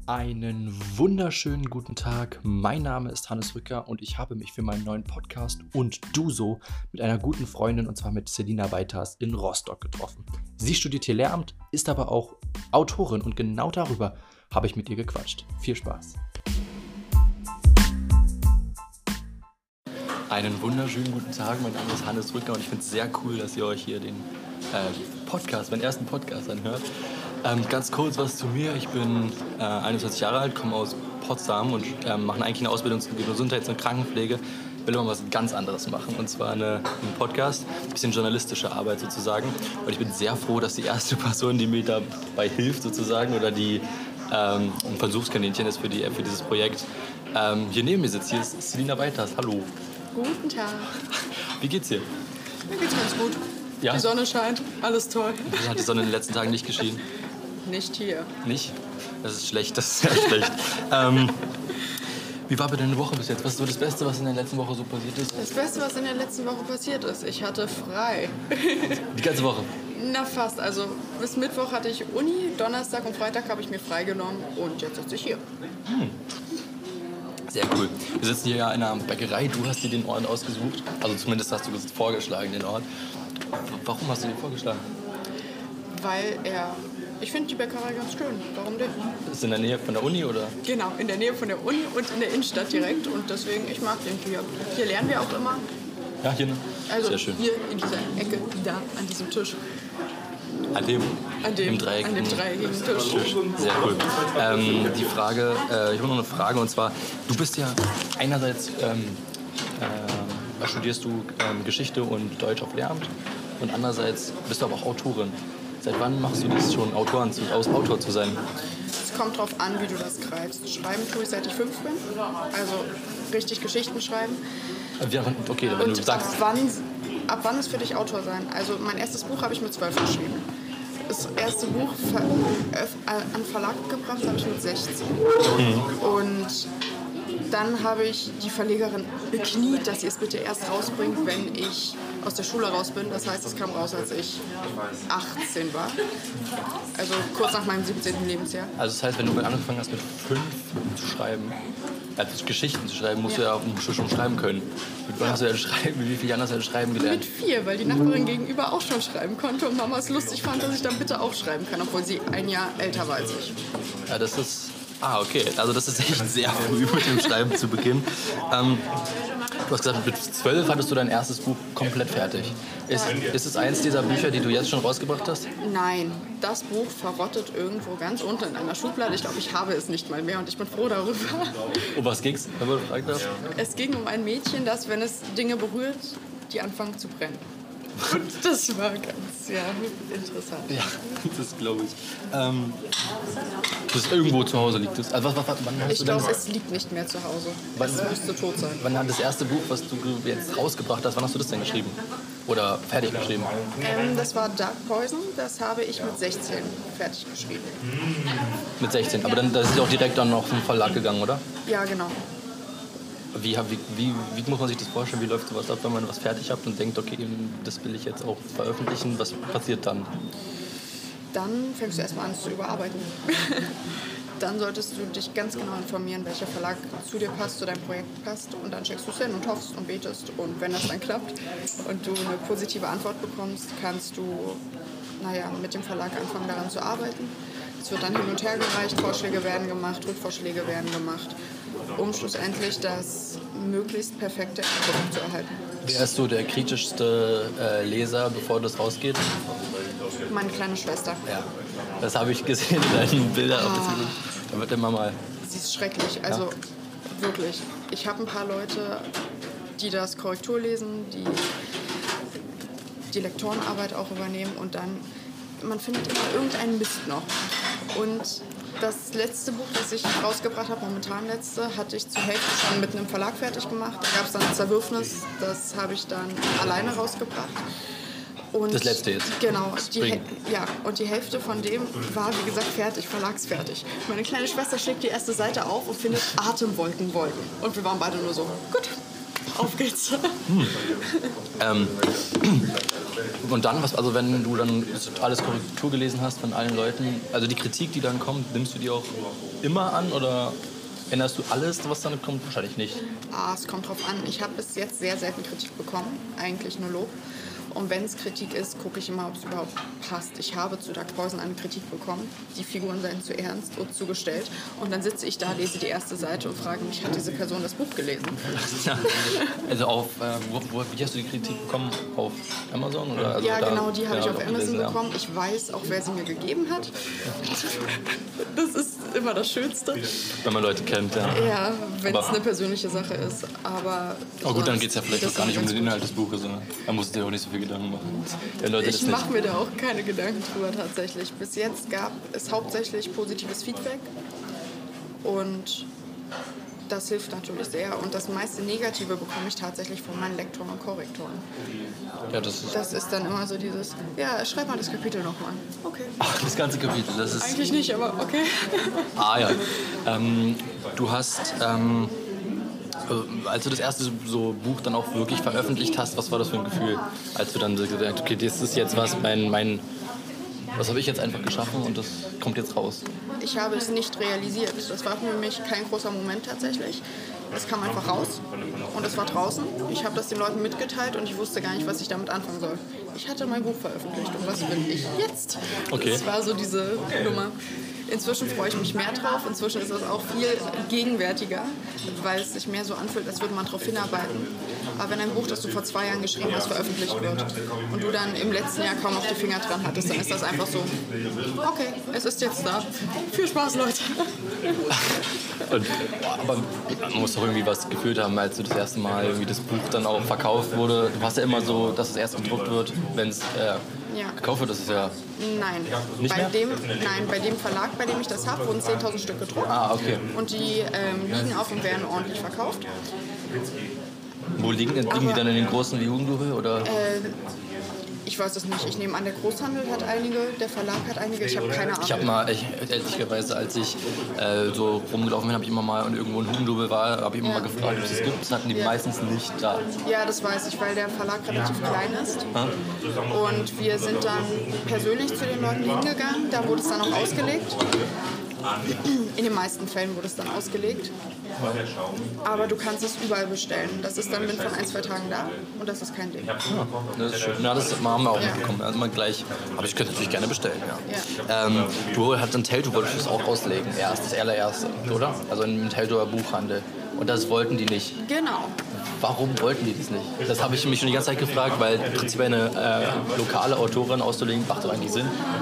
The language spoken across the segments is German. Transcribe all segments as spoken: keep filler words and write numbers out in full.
Einen wunderschönen guten Tag. Mein Name ist Hannes Rücker und ich habe mich für meinen neuen Podcast Und du so mit einer guten Freundin, und zwar mit Selina Weiters, in Rostock getroffen. Sie studiert hier Lehramt, ist aber auch Autorin und genau darüber habe ich mit ihr gequatscht. Viel Spaß. Einen wunderschönen guten Tag. Mein Name ist Hannes Rücker und ich finde es sehr cool, dass ihr euch hier den äh, Podcast, meinen ersten Podcast anhört. Ähm, ganz kurz was zu mir. Ich bin äh, einundzwanzig Jahre alt, komme aus Potsdam und äh, mache eigentlich eine Ausbildung zur Gesundheits- und Krankenpflege. Will aber was ganz anderes machen, und zwar eine, einen Podcast, ein bisschen journalistische Arbeit sozusagen. Und ich bin sehr froh, dass die erste Person, die mir dabei hilft sozusagen, oder die ähm, ein Versuchskaninchen ist für, die, für dieses Projekt, ähm, hier neben mir sitzt. Hier ist Selina Weiters. Hallo. Guten Tag. Wie geht's dir? Mir geht's ganz gut. Ja? Die Sonne scheint, alles toll. Wie hat die Sonne in den letzten Tagen nicht geschienen? Nicht hier. Nicht? Das ist schlecht, das ist sehr schlecht. Ähm, wie war bei deiner Woche bis jetzt? Was ist so das Beste, was in der letzten Woche so passiert ist? Das Beste, was in der letzten Woche passiert ist, ich hatte frei. Die ganze Woche? Na fast, also bis Mittwoch hatte ich Uni, Donnerstag und Freitag habe ich mir freigenommen und jetzt sitze ich hier. Hm. Sehr cool. Wir sitzen hier ja in einer Bäckerei. Du hast dir den Ort ausgesucht. Also zumindest hast du vorgeschlagen, den Ort. Warum hast du den vorgeschlagen? Weil er... Ich finde die Bäckerei ganz schön. Warum denn? Ist in der Nähe von der Uni, oder? Genau, in der Nähe von der Uni und in der Innenstadt direkt. Und deswegen, ich mag den hier. Hier lernen wir auch immer. Ja, hier. Also sehr schön. Hier in dieser Ecke, da, an diesem Tisch. An dem? An dem, Im Dreieck. An dem dreieckigen Tisch. Tisch. Sehr cool. Ähm, die Frage, äh, ich habe noch eine Frage, und zwar, du bist ja einerseits, ähm, äh, studierst du ähm, Geschichte und Deutsch auf Lehramt, und andererseits bist du aber auch Autorin. Seit wann machst du das schon, Autoren zu, aus Autor zu sein? Es kommt drauf an, wie du das greifst. Schreiben tue ich, seit ich fünf bin. Also richtig Geschichten schreiben. Ja, okay, wenn Und du sagst... ab wann, ab wann ist für dich Autor sein? Also mein erstes Buch habe ich mit zwölf geschrieben. Das erste Buch ver an Verlag gebracht habe ich mit sechzehn. Mhm. Und dann habe ich die Verlegerin bekniet, dass sie es bitte erst rausbringt, wenn ich aus der Schule raus bin. Das heißt, es kam raus, als ich achtzehn war. Also kurz nach meinem siebzehnten Lebensjahr. Also das heißt, wenn du angefangen hast mit fünf zu schreiben, also Geschichten zu schreiben, musst ja. du ja auch schon schreiben können. Mit wann hast du denn schreiben? Wie viele Jahre hast du denn schreiben gelernt? Mit vier, weil die Nachbarin gegenüber auch schon schreiben konnte und Mama es lustig fand, dass ich dann bitte auch schreiben kann, obwohl sie ein Jahr älter war als ich. Ja, das ist... Ah, okay. Also das ist echt sehr früh mit dem Schreiben zu Beginn. Ähm, du hast gesagt, mit zwölf hattest du dein erstes Buch komplett fertig. Ist, ist es eins dieser Bücher, die du jetzt schon rausgebracht hast? Nein, das Buch verrottet irgendwo ganz unten in einer Schublade. Ich glaube, ich habe es nicht mal mehr und ich bin froh darüber. Um was ging's, wenn du gefragt hast? Es ging um ein Mädchen, das, wenn es Dinge berührt, die anfangen zu brennen. Und das war ganz, ja, interessant. Ja, das glaube ich. Ähm, das ist irgendwo zu Hause liegt es. Also, was, was, wann hast ich glaube, es liegt nicht mehr zu Hause. Wann, es müsste tot sein. Wann hat das erste Buch, was du jetzt rausgebracht hast, wann hast du das denn geschrieben? Oder fertig geschrieben? Ähm, das war Dark Poison, das habe ich mit sechzehn fertig geschrieben. Mit sechzehn, aber dann das ist ja auch direkt dann noch vom Verlag gegangen, oder? Ja, genau. Wie, wie, wie, wie muss man sich das vorstellen? Wie läuft sowas ab, wenn man was fertig hat und denkt, okay, das will ich jetzt auch veröffentlichen? Was passiert dann? Dann fängst du erstmal an zu überarbeiten. Dann solltest du dich ganz genau informieren, welcher Verlag zu dir passt, zu deinem Projekt passt. Und dann checkst du es hin und hoffst und betest. Und wenn das dann klappt und du eine positive Antwort bekommst, kannst du naja, mit dem Verlag anfangen, daran zu arbeiten. Es wird dann hin und her gereicht, Vorschläge werden gemacht, Rückvorschläge werden gemacht, um schlussendlich das möglichst perfekte Produkt zu erhalten. Wer ist so der kritischste äh, Leser, bevor das rausgeht? Meine kleine Schwester. Ja, das habe ich gesehen in deinen Bildern. Ah. Da wird immer mal... Sie ist schrecklich, also ja. Wirklich. Ich habe ein paar Leute, die das Korrektur lesen, die die Lektorenarbeit auch übernehmen und dann, man findet immer irgendeinen Mist noch. Und das letzte Buch, das ich rausgebracht habe, momentan letzte, hatte ich zur Hälfte schon mit einem Verlag fertig gemacht. Da gab es dann ein Zerwürfnis, das habe ich dann alleine rausgebracht. Und das letzte jetzt? Genau. Die, ja, und die Hälfte von dem war, wie gesagt, fertig, verlagsfertig. Meine kleine Schwester schlägt die erste Seite auf und findet Atemwolken, Wolken. Und wir waren beide nur so, gut. Auf geht's. Hm. Ähm, und dann, was, also wenn du dann alles Korrektur gelesen hast von allen Leuten, also die Kritik, die dann kommt, nimmst du die auch immer an oder änderst du alles, was dann kommt? Wahrscheinlich nicht. Ah, es kommt drauf an. Ich habe bis jetzt sehr selten Kritik bekommen, eigentlich nur Lob. Und wenn es Kritik ist, gucke ich immer, ob es überhaupt passt. Ich habe zu Dark Poison eine Kritik bekommen. Die Figuren seien zu ernst und zugestellt. Und dann sitze ich da, lese die erste Seite und frage mich, hat diese Person das Buch gelesen? Ja. Also auf, äh, wo, wo, wie hast du die Kritik bekommen? Auf Amazon? Oder? Also ja, da, genau, die habe ja, ich auf Amazon gelesen, bekommen. Ich weiß auch, wer sie mir gegeben hat. Das ist immer das Schönste. Wenn man Leute kennt, ja. Ja, wenn es eine persönliche Sache ist. Aber oh gut, dann geht es ja vielleicht auch gar nicht um den gut. Inhalt des Buches, sondern da musst du dir auch nicht so viel Gedanken machen. Wenn Leute Ich mache mir da auch keine Gedanken drüber tatsächlich. Bis jetzt gab es hauptsächlich positives Feedback und das hilft natürlich sehr. Und das meiste Negative bekomme ich tatsächlich von meinen Lektoren und Korrektoren. Ja, das ist... Das ist dann immer so dieses, ja, schreib mal das Kapitel nochmal. Okay. Ach, das ganze Kapitel, das ist... Eigentlich nicht, aber okay. Ah ja. Ähm, du hast... Ähm, als du das erste so Buch dann auch wirklich veröffentlicht hast, was war das für ein Gefühl? Als du dann so gesagt hast, okay, das ist jetzt was, mein, mein, was habe ich jetzt einfach geschaffen und das kommt jetzt raus. Ich habe es nicht realisiert. Das war für mich kein großer Moment tatsächlich. Es kam einfach raus und es war draußen. Ich habe das den Leuten mitgeteilt und ich wusste gar nicht, was ich damit anfangen soll. Ich hatte mein Buch veröffentlicht und was bin ich jetzt? Okay. Das war so diese Nummer. Inzwischen freue ich mich mehr drauf. Inzwischen ist das auch viel gegenwärtiger, weil es sich mehr so anfühlt, als würde man darauf hinarbeiten. Aber wenn ein Buch, das du vor zwei Jahren geschrieben hast, veröffentlicht wird und du dann im letzten Jahr kaum noch die Finger dran hattest, dann ist das einfach so, okay, es ist jetzt da. Viel Spaß, Leute. Und, aber man muss doch irgendwie was gefühlt haben, als du das erste Mal irgendwie das Buch dann auch verkauft wurde. Du hast ja immer so, dass es erst gedruckt wird, wenn es äh, Ja. gekauft wird. Das ist ja... Nein. Nicht bei mehr? dem, nein, bei dem Verlag, bei dem ich das habe, wurden zehntausend Stück gedruckt. Ah, okay. Und die ähm, liegen auf und werden ordentlich verkauft. Wo liegen, liegen die dann in den großen wie Hugendubel, oder? Äh, ich weiß es nicht. Ich nehme an, der Großhandel hat einige, der Verlag hat einige. Ich habe keine Ahnung. Ich habe mal, ich, ehrlicherweise, als ich äh, so rumgelaufen bin, habe ich immer mal und irgendwo ein Hugendubel war, habe ich immer Ja. mal gefragt, ob es das gibt. Das hatten die Ja. meistens nicht da. Ja, das weiß ich, weil der Verlag relativ klein ist. Hm? Und wir sind dann persönlich zu den Leuten hingegangen. Da wurde es dann auch ausgelegt. In den meisten Fällen wurde es dann ausgelegt. Aber du kannst es überall bestellen. Das ist dann binnen von ein, zwei Tagen da und das ist kein Ding. Ja, das ist schön. Ja, das haben wir auch mitbekommen. Also mal gleich. Aber ich könnte natürlich gerne bestellen, ja. Ja. Ähm, du hast ein Telltale, wolltest du es auch auslegen, erst, das allererste, oder? Also im Telltale Buchhandel. Und das wollten die nicht. Genau. Warum wollten die das nicht? Das habe ich mich schon die ganze Zeit gefragt, weil im Prinzip eine äh, lokale Autorin auszulegen, macht doch eigentlich Sinn.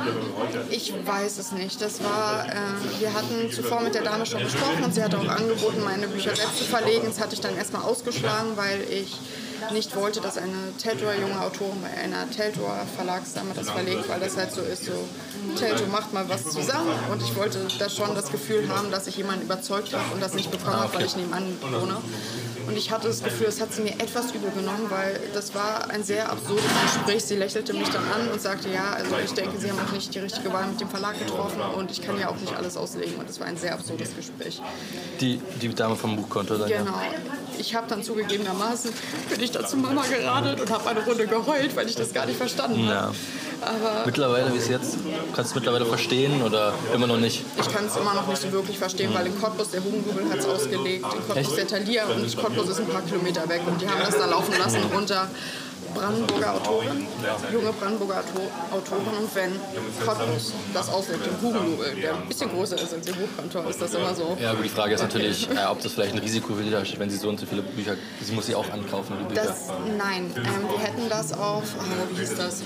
Ich weiß es nicht. Das war, äh, wir hatten zuvor mit der Dame schon gesprochen und sie hat auch angeboten, meine Bücher selbst zu verlegen. Das hatte ich dann erstmal ausgeschlagen, weil ich nicht wollte, dass eine Teltower junge Autorin bei einer Teltower Verlagsdame das verlegt, weil das halt so ist, so Teltow macht mal was zusammen und ich wollte da schon das Gefühl haben, dass ich jemanden überzeugt habe und das nicht bekommen habe, weil ich nebenan wohne. Und ich hatte das Gefühl, es hat sie mir etwas übel genommen, weil das war ein sehr absurdes Gespräch. Sie lächelte mich dann an und sagte, ja, also ich denke, Sie haben auch nicht die richtige Wahl mit dem Verlag getroffen und ich kann ja auch nicht alles auslegen. Und es war ein sehr absurdes Gespräch. Die, die Dame vom Buchkonto dann, Genau. Ich habe dann zugegebenermaßen, bin ich da zu Mama geradelt und habe eine Runde geheult, weil ich das gar nicht verstanden habe. Ja. Aber Mittlerweile, wie es jetzt, kannst du es mittlerweile verstehen oder immer noch nicht? ich kann es immer noch nicht so wirklich verstehen, weil in Cottbus, der Hugendubel hat es ausgelegt, in Cottbus der Thalia und Cottbus ist ein paar Kilometer weg und die haben das dann laufen lassen unter Brandenburger Autoren, junge Brandenburger Autoren und wenn Cottbus das auslegt, im Hugendubel, der ein bisschen größer ist als ihr Buchkantor, ist das immer so. Ja, aber die Frage ist natürlich, äh, ob das vielleicht ein Risiko für die darstellt, wenn sie so und so viele Bücher, sie muss sie auch ankaufen, die Bücher. Das, nein, ähm, wir hätten das auf, oh, wie hieß das?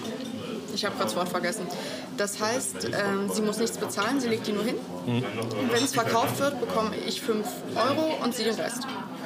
Ich habe gerade das Wort vergessen. Das heißt, ähm, sie muss nichts bezahlen, sie legt die nur hin. Mhm. Und wenn es verkauft wird, bekomme ich fünf Euro und sie den Rest.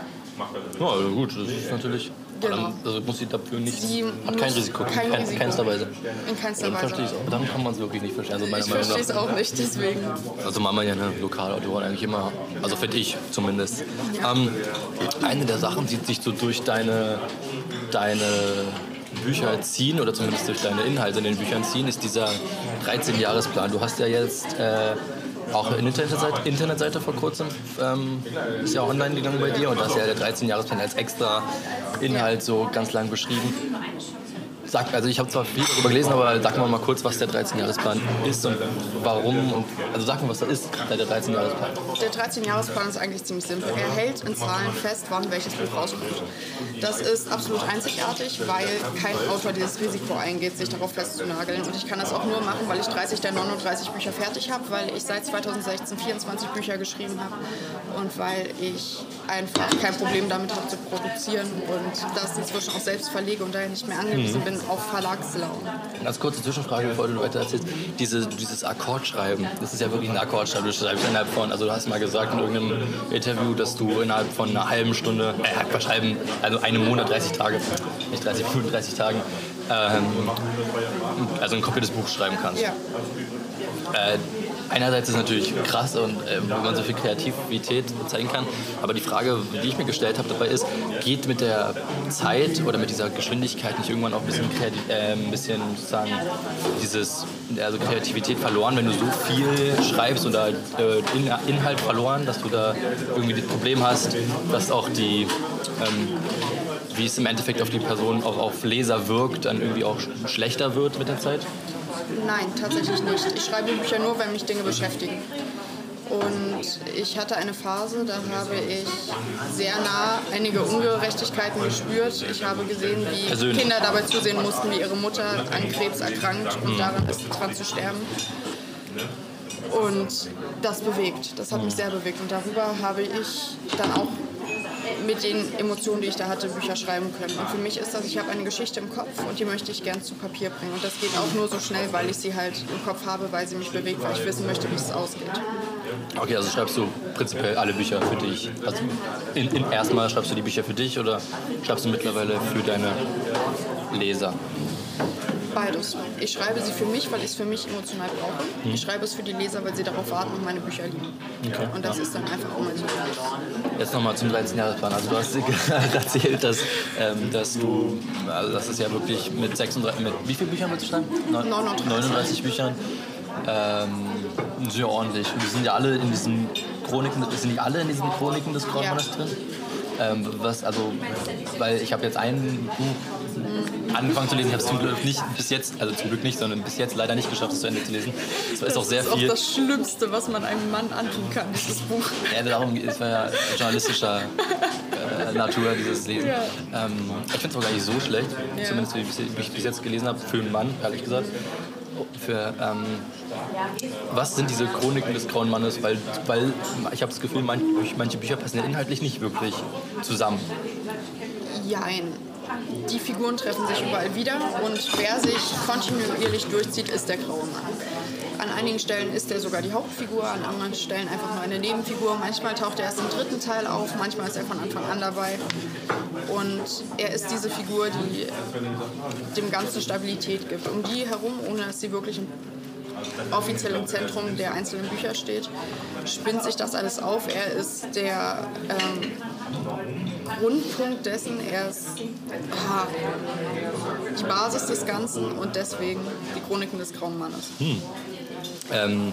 Ja, also gut, das ist natürlich... Genau. Dann, also muss sie dafür nicht... Sie hat kein muss Risiko, kein kein, Risiko. keinster Weise. In keinster Dann Weise. verstehe ich es. Dann kann man es wirklich nicht verstehen. Also meiner Ich Meinung verstehe es nach. auch nicht, deswegen. Also Mama ja eine Lokalautorin eigentlich immer, also finde ich zumindest. Ähm, eine der Sachen, die sich so durch deine, deine Bücher ziehen, oder zumindest durch deine Inhalte in den Büchern ziehen, ist dieser dreizehn-Jahresplan. Du hast ja jetzt äh, auch eine Internetseite, Internetseite vor kurzem ähm, ist ja online gegangen bei dir und da ist ja der dreizehn-Jahresplan als extra Inhalt so ganz lang beschrieben. Sag, also ich habe zwar viel darüber gelesen, aber sag mal mal kurz, was der dreizehn-Jahresplan ist und warum. Und, also sag mal, was da ist, der dreizehn-Jahresplan. Der dreizehn-Jahresplan ist eigentlich ziemlich simpel. Er hält in Zahlen fest, wann welches Buch rauskommt. Das ist absolut einzigartig, weil kein Autor dieses Risiko eingeht, sich darauf festzunageln. Und ich kann das auch nur machen, weil ich dreißig der neununddreißig Bücher fertig habe, weil ich seit zweitausendsechzehn vierundzwanzig Bücher geschrieben habe und weil ich einfach kein Problem damit habe zu produzieren und das inzwischen auch selbst verlege und daher nicht mehr angewiesen mhm. bin auf Verlagslaune. Ganz kurze Zwischenfrage, bevor du weiter erzählst. Diese, dieses Akkordschreiben, das ist ja wirklich ein Akkordschreiben. Du schreibst innerhalb von, also du hast mal gesagt in irgendeinem Interview, dass du innerhalb von einer halben Stunde, äh, Akkordschreiben, also einem Monat, dreißig Tage, nicht dreißig Minuten, dreißig Tagen, ähm, also ein komplettes Buch schreiben kannst. Ja. Äh, Einerseits ist es natürlich krass, und, äh, wo man so viel Kreativität zeigen kann, aber die Frage, die ich mir gestellt habe dabei ist, geht mit der Zeit oder mit dieser Geschwindigkeit nicht irgendwann auch ein bisschen, Kreativ äh, ein bisschen sozusagen dieses, also Kreativität verloren, wenn du so viel schreibst oder äh, In Inhalt verloren, dass du da irgendwie das Problem hast, dass auch die, ähm, wie es im Endeffekt auf die Person, auch auf Leser wirkt, dann irgendwie auch sch schlechter wird mit der Zeit? Nein, tatsächlich nicht. Ich schreibe Bücher nur, wenn mich Dinge beschäftigen. Und ich hatte eine Phase, da habe ich sehr nah einige Ungerechtigkeiten gespürt. Ich habe gesehen, wie Persönlich. Kinder dabei zusehen mussten, wie ihre Mutter an Krebs erkrankt und daran ist, dran zu sterben. Und das bewegt, das hat mich sehr bewegt. Und darüber habe ich dann auch mit den Emotionen, die ich da hatte, Bücher schreiben können. Und für mich ist das, ich habe eine Geschichte im Kopf und die möchte ich gern zu Papier bringen. Und das geht auch nur so schnell, weil ich sie halt im Kopf habe, weil sie mich bewegt, weil ich wissen möchte, wie es ausgeht. Okay, also schreibst du prinzipiell alle Bücher für dich? Also in, in erstmal schreibst du die Bücher für dich oder schreibst du mittlerweile für deine Leser? Beides. Ich schreibe sie für mich, weil ich es für mich emotional brauche. Hm. Ich schreibe es für die Leser, weil sie darauf warten und meine Bücher lieben. Okay. Und das ist dann einfach immer so. Jetzt nochmal zum dreizehnjahresplan. Also du hast erzählt, dass, ähm, dass du, also das ist ja wirklich mit sechsunddreißig, mit wie viele Büchern willst du schreiben? neununddreißig. neununddreißig Büchern. Ähm, sehr ordentlich. Und die sind ja alle in diesen Chroniken, sind die alle in diesen Chroniken des Grauen Mannes drin? Ähm, was, also, weil ich habe jetzt ein Buch angefangen zu lesen, ich habe es zum Glück nicht bis jetzt, also zum Glück nicht, sondern bis jetzt leider nicht geschafft, es zu Ende zu lesen. Es ist auch sehr das ist viel. Auch das Schlimmste, was man einem Mann antun kann, dieses Buch. Ja, darum ist man ja journalistischer äh, Natur, dieses Lesen. Ja. Ähm, ich finde es auch gar nicht so schlecht, ja. Zumindest wie ich es bis jetzt gelesen habe, für einen Mann, ehrlich gesagt. Für, ähm, was sind diese Chroniken des Grauen Mannes? Weil, weil ich habe das Gefühl, manche, manche Bücher passen ja inhaltlich nicht wirklich zusammen. Jein. Die Figuren treffen sich überall wieder und wer sich kontinuierlich durchzieht, ist der Graue Mann. An einigen Stellen ist er sogar die Hauptfigur, an anderen Stellen einfach nur eine Nebenfigur. Manchmal taucht er erst im dritten Teil auf, manchmal ist er von Anfang an dabei. Und er ist diese Figur, die dem Ganzen Stabilität gibt. Um die herum, ohne dass sie wirklich offiziell im Zentrum der einzelnen Bücher steht, spinnt sich das alles auf. Er ist der ähm, Grundpunkt dessen, er ist ah, die Basis des Ganzen und deswegen die Chroniken des Grauen Mannes. Hm. Ähm,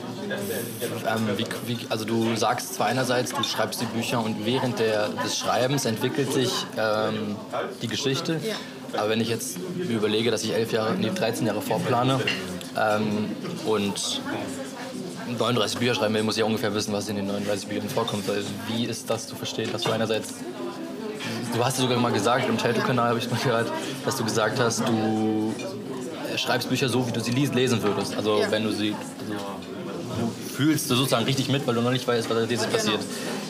ähm, wie, wie, also du sagst zwar einerseits, du schreibst die Bücher und während der, des Schreibens entwickelt sich ähm, die Geschichte. Ja. Aber wenn ich jetzt mir überlege, dass ich elf Jahre, nee, dreizehn Jahre vorplane ähm, und neununddreißig Bücher schreiben will, muss ich ja ungefähr wissen, was in den neununddreißig Büchern vorkommt. Also wie ist das zu verstehen, dass du einerseits, du hast sogar mal gesagt, im Tattoo-Kanal habe ich mal gehört, dass du gesagt hast, du schreibst Bücher so, wie du sie lesen würdest. Also ja. wenn du sie, also, du fühlst du sozusagen richtig mit, weil du noch nicht weißt, was da jetzt passiert.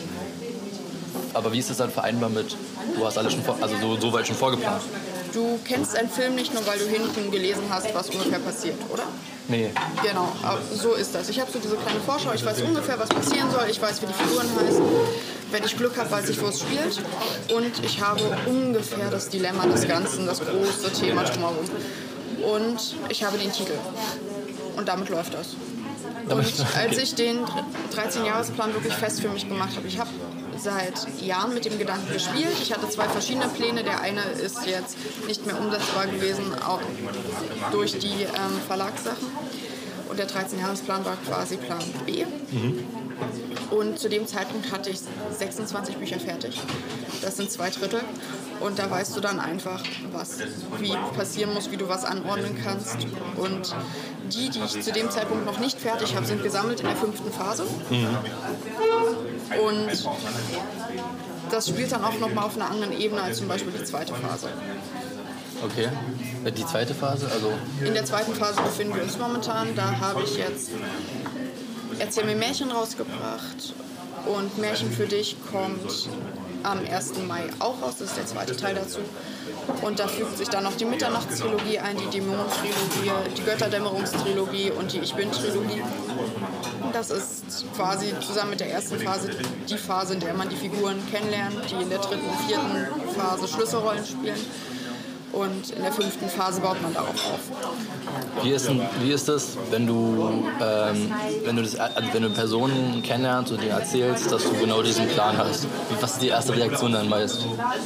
Aber wie ist das dann vereinbar mit, du hast alles schon vor, also so, so weit schon vorgeplant? Du kennst einen Film nicht nur, weil du hinten gelesen hast, was ungefähr passiert, oder? Nee. Genau, so ist das. Ich habe so diese kleine Vorschau, ich weiß ungefähr, was passieren soll, ich weiß, wie die Figuren heißen. Wenn ich Glück habe, weiß ich, wo es spielt. Und ich habe ungefähr das Dilemma des Ganzen, das große Thema drumherum. Und ich habe den Titel. Und damit läuft das. Und als ich den dreizehn-Jahresplan wirklich fest für mich gemacht habe, ich habe seit Jahren mit dem Gedanken gespielt. Ich hatte zwei verschiedene Pläne. Der eine ist jetzt nicht mehr umsetzbar gewesen, auch durch die ähm, Verlagssachen. Und und der dreizehn-Jahresplan war quasi Plan B. Mhm. Und zu dem Zeitpunkt hatte ich sechsundzwanzig Bücher fertig. Das sind zwei Drittel. Und da weißt du dann einfach, was wie passieren muss, wie du was anordnen kannst. Und die, die ich zu dem Zeitpunkt noch nicht fertig habe, sind gesammelt in der fünften Phase. Mhm. Und das spielt dann auch nochmal auf einer anderen Ebene als zum Beispiel die zweite Phase. Okay. Die zweite Phase? Also in der zweiten Phase befinden wir uns momentan. Da habe ich jetzt Erzähl mir Märchen rausgebracht. Und Märchen für dich kommt am ersten Mai auch raus. Das ist der zweite Teil dazu. Und da fügt sich dann noch die Mitternachtstrilogie ein, die Dämonentrilogie, die Götterdämmerungstrilogie und die Ich Bin-Trilogie. Das ist quasi zusammen mit der ersten Phase die Phase, in der man die Figuren kennenlernt, die in der dritten und vierten Phase Schlüsselrollen spielen. Und in der fünften Phase baut man darauf auf. Wie ist, denn, wie ist das, wenn du, ähm, wenn du, das, also wenn du Personen kennenlernst und dir erzählst, dass du genau diesen Plan hast? Was ist die erste Reaktion dann meist?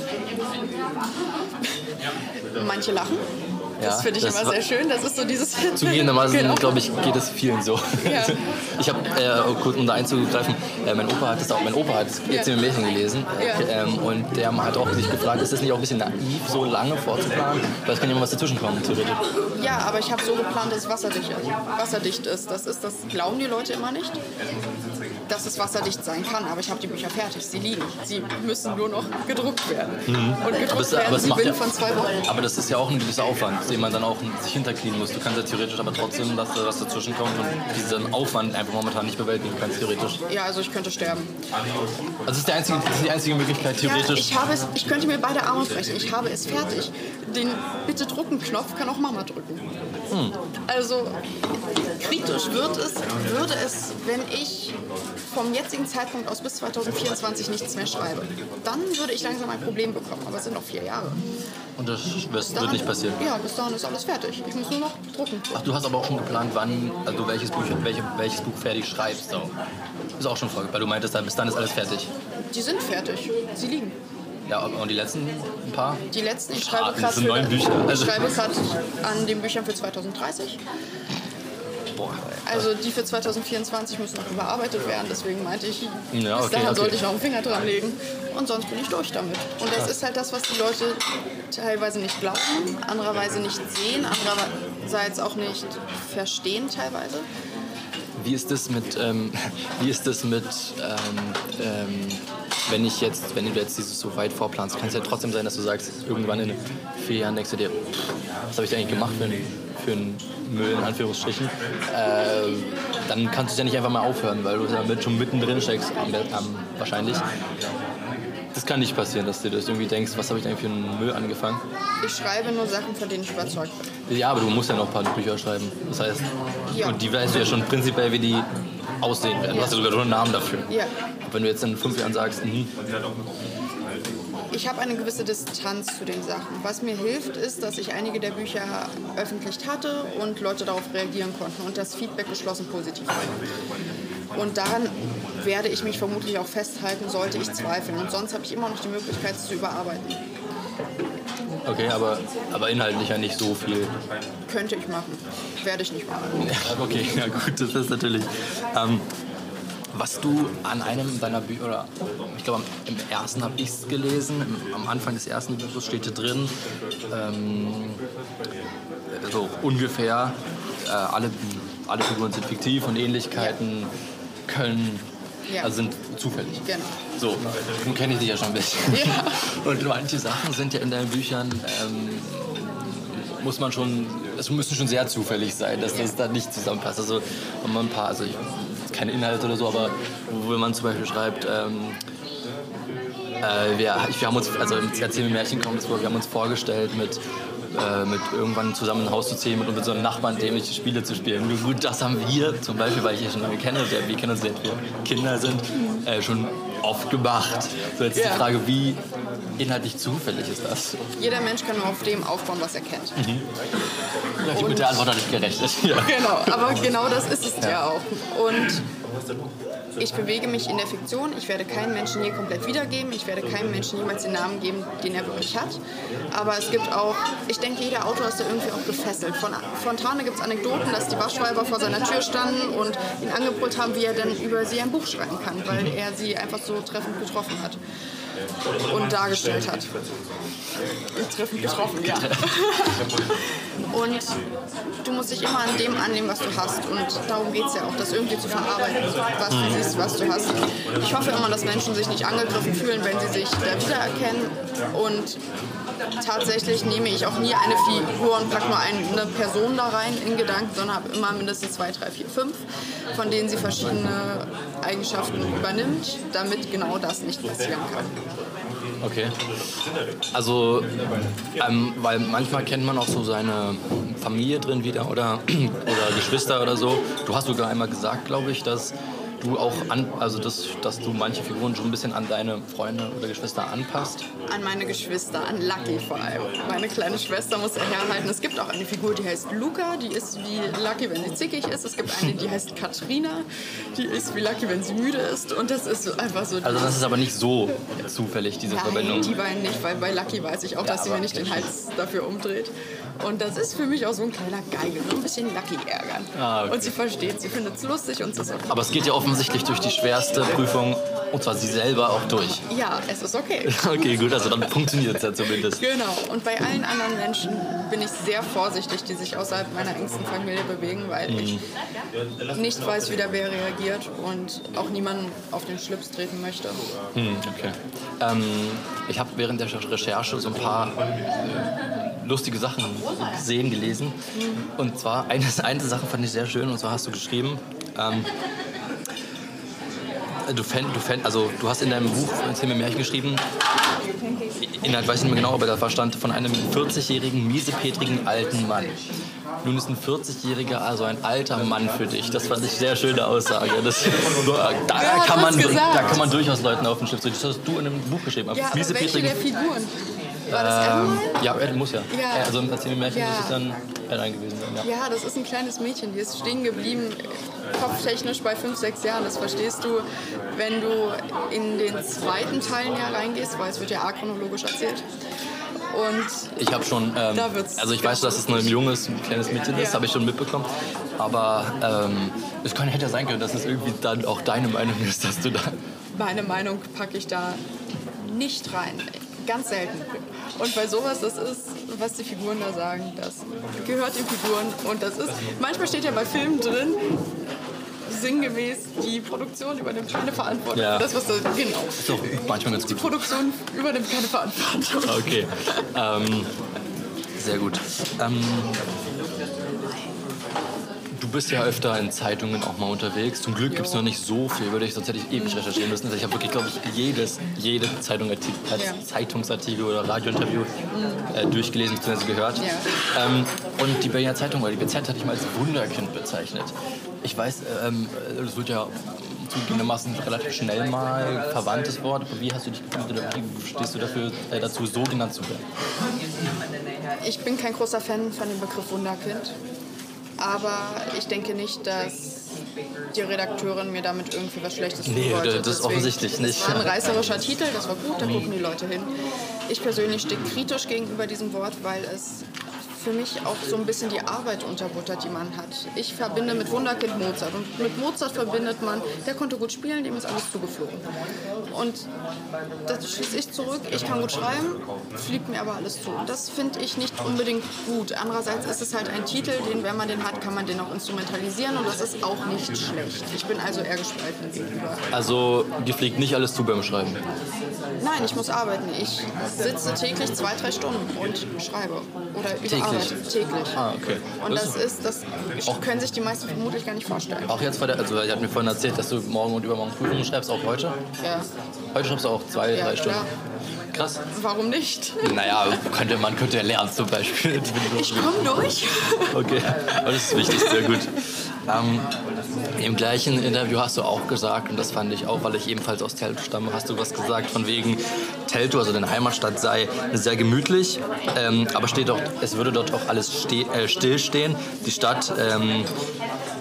Manche lachen. Das Ja, finde ich das immer sehr schön. Das ist so dieses... Zugegebenermaßen, genau. glaube ich, geht es vielen so. Ja. Ich habe, äh, kurz um da einzugreifen, äh, mein Opa hat das auch, mein Opa hat das Erzähl mir Märchen gelesen. Ja. Ähm, und der hat auch sich gefragt, ist das nicht auch ein bisschen naiv, so lange vorzuplanen? Weil es kann ja immer was dazwischenkommen, theoretisch. Ja, aber ich habe so geplant, dass es wasserdicht ist. wasserdicht ist. Das ist. Das glauben die Leute immer nicht, dass es wasserdicht sein kann. Aber ich habe die Bücher fertig, sie liegen. Sie müssen nur noch gedruckt werden. Mhm. Und gedruckt aber es, werden aber es sie macht binnen ja, von zwei Wochen. Aber das ist ja auch ein gewisser Aufwand, den man dann auch sich hinterknien muss. Du kannst ja theoretisch aber trotzdem, dass da was dazwischen kommt und diesen Aufwand einfach momentan nicht bewältigen kannst, theoretisch. Ja, also ich könnte sterben. Also das ist, der einzige, das ist die einzige Möglichkeit, theoretisch. Ja, ich, habe es, ich könnte mir beide Arme brechen. Ich habe es fertig. Den Bitte-Drucken-Knopf kann auch Mama drücken. Hm. Also kritisch wird es, würde es, wenn ich vom jetzigen Zeitpunkt aus bis zwanzig vierundzwanzig nichts mehr schreibe. Dann würde ich langsam ein Problem bekommen. Aber es sind noch vier Jahre. Und das wird dahin, nicht passieren? Ja, bis dahin ist alles fertig. Ich muss nur noch drucken. Ach, du hast aber auch schon geplant, wann, also welches Buch, welche, welches Buch fertig schreibst auch. Ist auch schon voll, weil du meintest, bis dann ist alles fertig. Die sind fertig. Sie liegen. Ja, und die letzten ein paar? Die letzten, ich schreibe gerade neun Bücher. Also ich schreibe gerade an den Büchern für zwanzig dreißig. Boah. Also die für zwanzig vierundzwanzig müssen noch überarbeitet werden, deswegen meinte ich, ja, okay, bis dahin okay. sollte ich noch einen Finger dran legen. Und sonst bin ich durch damit. Und das ist halt das, was die Leute teilweise nicht glauben, andererweise nicht sehen, andererseits auch nicht verstehen teilweise. Wie ist das mit, ähm, wie ist das mit, ähm, ähm, wenn ich jetzt, wenn du jetzt dieses so weit vorplanst, kann es ja trotzdem sein, dass du sagst, irgendwann in vier Jahren denkst du dir, pff, was habe ich da eigentlich gemacht für einen, für einen Müll, in Anführungsstrichen, äh, dann kannst du es ja nicht einfach mal aufhören, weil du damit schon mittendrin steckst, am, am, wahrscheinlich. Das kann nicht passieren, dass du das irgendwie denkst, was habe ich eigentlich für einen Müll angefangen? Ich schreibe nur Sachen, von denen ich überzeugt bin. Ja, aber du musst ja noch ein paar Bücher schreiben. Das heißt, ja. Und die weißt du ja schon prinzipiell, wie die aussehen werden. Du Ja. hast ja sogar schon einen Namen dafür. Ja. Wenn du jetzt in fünf Jahren sagst, mh, ich habe eine gewisse Distanz zu den Sachen. Was mir hilft, ist, dass ich einige der Bücher öffentlich hatte und Leute darauf reagieren konnten und das Feedback geschlossen positiv war. Und daran werde ich mich vermutlich auch festhalten, sollte ich zweifeln. Und sonst habe ich immer noch die Möglichkeit, es zu überarbeiten. okay, aber, aber inhaltlich ja nicht so viel. Könnte ich machen. Werde ich nicht machen. Ja, okay, ja gut, das ist natürlich... Ähm, was du an einem deiner Bücher, oder ich glaube im ersten habe ich es gelesen, im, am Anfang des ersten Buches steht hier drin, ähm, so ungefähr, äh, alle, alle Figuren sind fiktiv und Ähnlichkeiten können, Ja. also sind zufällig. Genau. So, nun kenne ich dich ja schon ein bisschen. Ja. Und manche Sachen sind ja in deinen Büchern, ähm, muss man schon, es müssen schon sehr zufällig sein, dass das da nicht zusammenpasst. Also, wenn man ein paar, also ich, keine Inhalte oder so, aber wo man zum Beispiel schreibt, ähm, äh, wir, wir haben uns, also im Erzähl mir Märchen kommt es vor, wir haben uns vorgestellt, mit, äh, mit irgendwann zusammen ein Haus zu ziehen und mit so einem Nachbarn dämliche Spiele zu spielen. Nur gut, das haben wir zum Beispiel, weil ich hier schon lange kenne, wir, wir kennen uns seit wir Kinder sind, äh, schon oft gemacht. So jetzt Ja. die Frage, wie inhaltlich zufällig ist das? Jeder Mensch kann nur auf dem aufbauen, was er kennt. Mhm. Ich mit der Antwort habe ich gerechnet. Ja. Genau, aber genau das ist es ja, ja auch. Und ich bewege mich in der Fiktion, ich werde keinen Menschen hier komplett wiedergeben, ich werde keinem Menschen jemals den Namen geben, den er wirklich hat. Aber es gibt auch, ich denke, jeder Autor ist da irgendwie auch gefesselt. Von Fontane gibt es Anekdoten, dass die Waschweiber vor seiner Tür standen und ihn angebrüllt haben, wie er denn über sie ein Buch schreiben kann, weil er sie einfach so treffend getroffen hat und dargestellt hat. Treffend getroffen, ja. Und du musst dich immer an dem annehmen, was du hast. Und darum geht es ja auch, das irgendwie zu verarbeiten, was du siehst, was du hast. Ich hoffe immer, dass Menschen sich nicht angegriffen fühlen, wenn sie sich da wiedererkennen. Und tatsächlich nehme ich auch nie eine Figur und packe nur eine Person da rein in Gedanken, sondern habe immer mindestens zwei, drei, vier, fünf, von denen sie verschiedene Eigenschaften übernimmt, damit genau das nicht passieren kann. Okay. Also, ähm, weil manchmal kennt man auch so seine Familie drin wieder oder, oder Geschwister oder so. Du hast sogar einmal gesagt, glaube ich, dass du auch an, also das, dass du manche Figuren schon ein bisschen an deine Freunde oder Geschwister anpasst? An meine Geschwister, an Lucky vor allem. Meine kleine Schwester muss er herhalten. Es gibt auch eine Figur, die heißt Luca, die ist wie Lucky, wenn sie zickig ist. Es gibt eine, die heißt Katrina, die ist wie Lucky, wenn sie müde ist. Und das ist einfach so. Also das ist aber nicht so zufällig, diese Nein, Verbindung? Nein, die beiden nicht, weil bei Lucky weiß ich auch, ja, dass sie mir nicht den Hals dafür umdreht. Und das ist für mich auch so ein kleiner Geige, so ein bisschen Lucky ärgern. Ah, okay. Und sie versteht, sie findet es lustig und es ist okay. Aber es geht ja offensichtlich durch die schwerste Prüfung, und zwar sie selber auch durch. Ja, es ist okay. Okay, gut, also dann funktioniert es ja zumindest. Genau, und bei allen anderen Menschen bin ich sehr vorsichtig, die sich außerhalb meiner engsten Familie bewegen, weil mhm. ich nicht weiß, wie der Bär reagiert und auch niemanden auf den Schlips treten möchte. Mhm, okay. Ähm, ich habe während der Recherche so ein paar lustige Sachen gesehen, gelesen. Mhm. Und zwar, eine, eine Sache fand ich sehr schön, und zwar hast du geschrieben, ähm, du, fänd, du, fänd, also, du hast in deinem Buch Erzähl mir Märchen geschrieben, Inhalt weiß ich nicht mehr genau, aber da stand von einem vierzigjährigen, miesepetrigen alten Mann. Nun ist ein vierzigjähriger, also ein alter Mann für dich. Das fand ich eine sehr schöne Aussage. Das, da, ja, kann man, da kann man durchaus Leuten auf den Schlips treten. Das hast du in einem Buch geschrieben. Ja, aber welche der Figuren? War das ähm, Ja, er muss ja. ja. Also Erzähl mir Märchen, ja. das ist dann Airline gewesen. Ja. ja, das ist ein kleines Mädchen, die ist stehen geblieben, kopftechnisch bei fünf, sechs Jahren. Das verstehst du, wenn du in den zweiten Teil ja reingehst, weil es wird ja achronologisch erzählt. Und ich habe schon, ähm, also ich weiß, dass es ein junges, kleines Mädchen ist, ja. habe ich schon mitbekommen. Aber ähm, es kann, hätte ja sein können, dass es irgendwie dann auch deine Meinung ist, dass du da... Meine Meinung packe ich da nicht rein. Ganz selten. Und bei sowas, das ist, was die Figuren da sagen, das gehört den Figuren. Und das ist, manchmal steht ja bei Filmen drin, sinngemäß, die Produktion übernimmt keine Verantwortung. Ja. Das, was da, genau. Ist auch manchmal ganz gut. Die Produktion übernimmt keine Verantwortung. Okay. Ähm, sehr gut. Ähm, du bist ja öfter in Zeitungen auch mal unterwegs. Zum Glück gibt es noch nicht so viel, würde ich, sonst hätte ich ewig recherchieren müssen. Also ich habe wirklich, glaube ich, jedes, jede Zeitung, ja. Zeitungsartikel oder Radiointerview äh, durchgelesen bzw. gehört. Ja. Ähm, und die Berliner Zeitung oder die B Z hatte ich mal als Wunderkind bezeichnet. Ich weiß, ähm, das wird ja zugegebenermaßen relativ schnell mal verwandtes Wort. Aber wie hast du dich gefühlt oder wie stehst du dafür, äh, dazu, so genannt zu werden? Ich bin kein großer Fan von dem Begriff Wunderkind. Aber ich denke nicht, dass die Redakteurin mir damit irgendwie was Schlechtes tun nee, wollte. Nee, das ist offensichtlich nicht. Das war ein reißerischer Titel, das war gut, da gucken die Leute hin. Ich persönlich stehe kritisch gegenüber diesem Wort, weil es für mich auch so ein bisschen die Arbeit unterbuttert, die man hat. Ich verbinde mit Wunderkind Mozart. Und mit Mozart verbindet man, der konnte gut spielen, dem ist alles zugeflogen. Und das schließe ich zurück. Ich kann gut schreiben, fliegt mir aber alles zu. Und das finde ich nicht unbedingt gut. Andererseits ist es halt ein Titel, den, wenn man den hat, kann man den auch instrumentalisieren. Und das ist auch nicht schlecht. Ich bin also eher gespalten gegenüber. Also, dir fliegt nicht alles zu beim Schreiben? Nein, ich muss arbeiten. Ich sitze täglich zwei, drei Stunden und schreibe. Oder überarbeite. Täglich. Ah, okay. Und das, das ist, das können sich die meisten vermutlich gar nicht vorstellen. Auch jetzt, der, also ich hatte mir vorhin erzählt, dass du morgen und übermorgen Prüfungen schreibst, auch heute? Ja. Heute schreibst du auch zwei, ja, drei Stunden? Klar. Krass. Warum nicht? Naja, könnte, man könnte ja lernen zum Beispiel. Ich komme durch. Okay, das ist wichtig, sehr gut. Ähm, Im gleichen Interview hast du auch gesagt, und das fand ich auch, weil ich ebenfalls aus Teltow stamme, hast du was gesagt von wegen Teltow, also deine Heimatstadt, sei sehr gemütlich, ähm, aber steht doch, es würde dort auch alles ste- äh, stillstehen. Die Stadt ähm,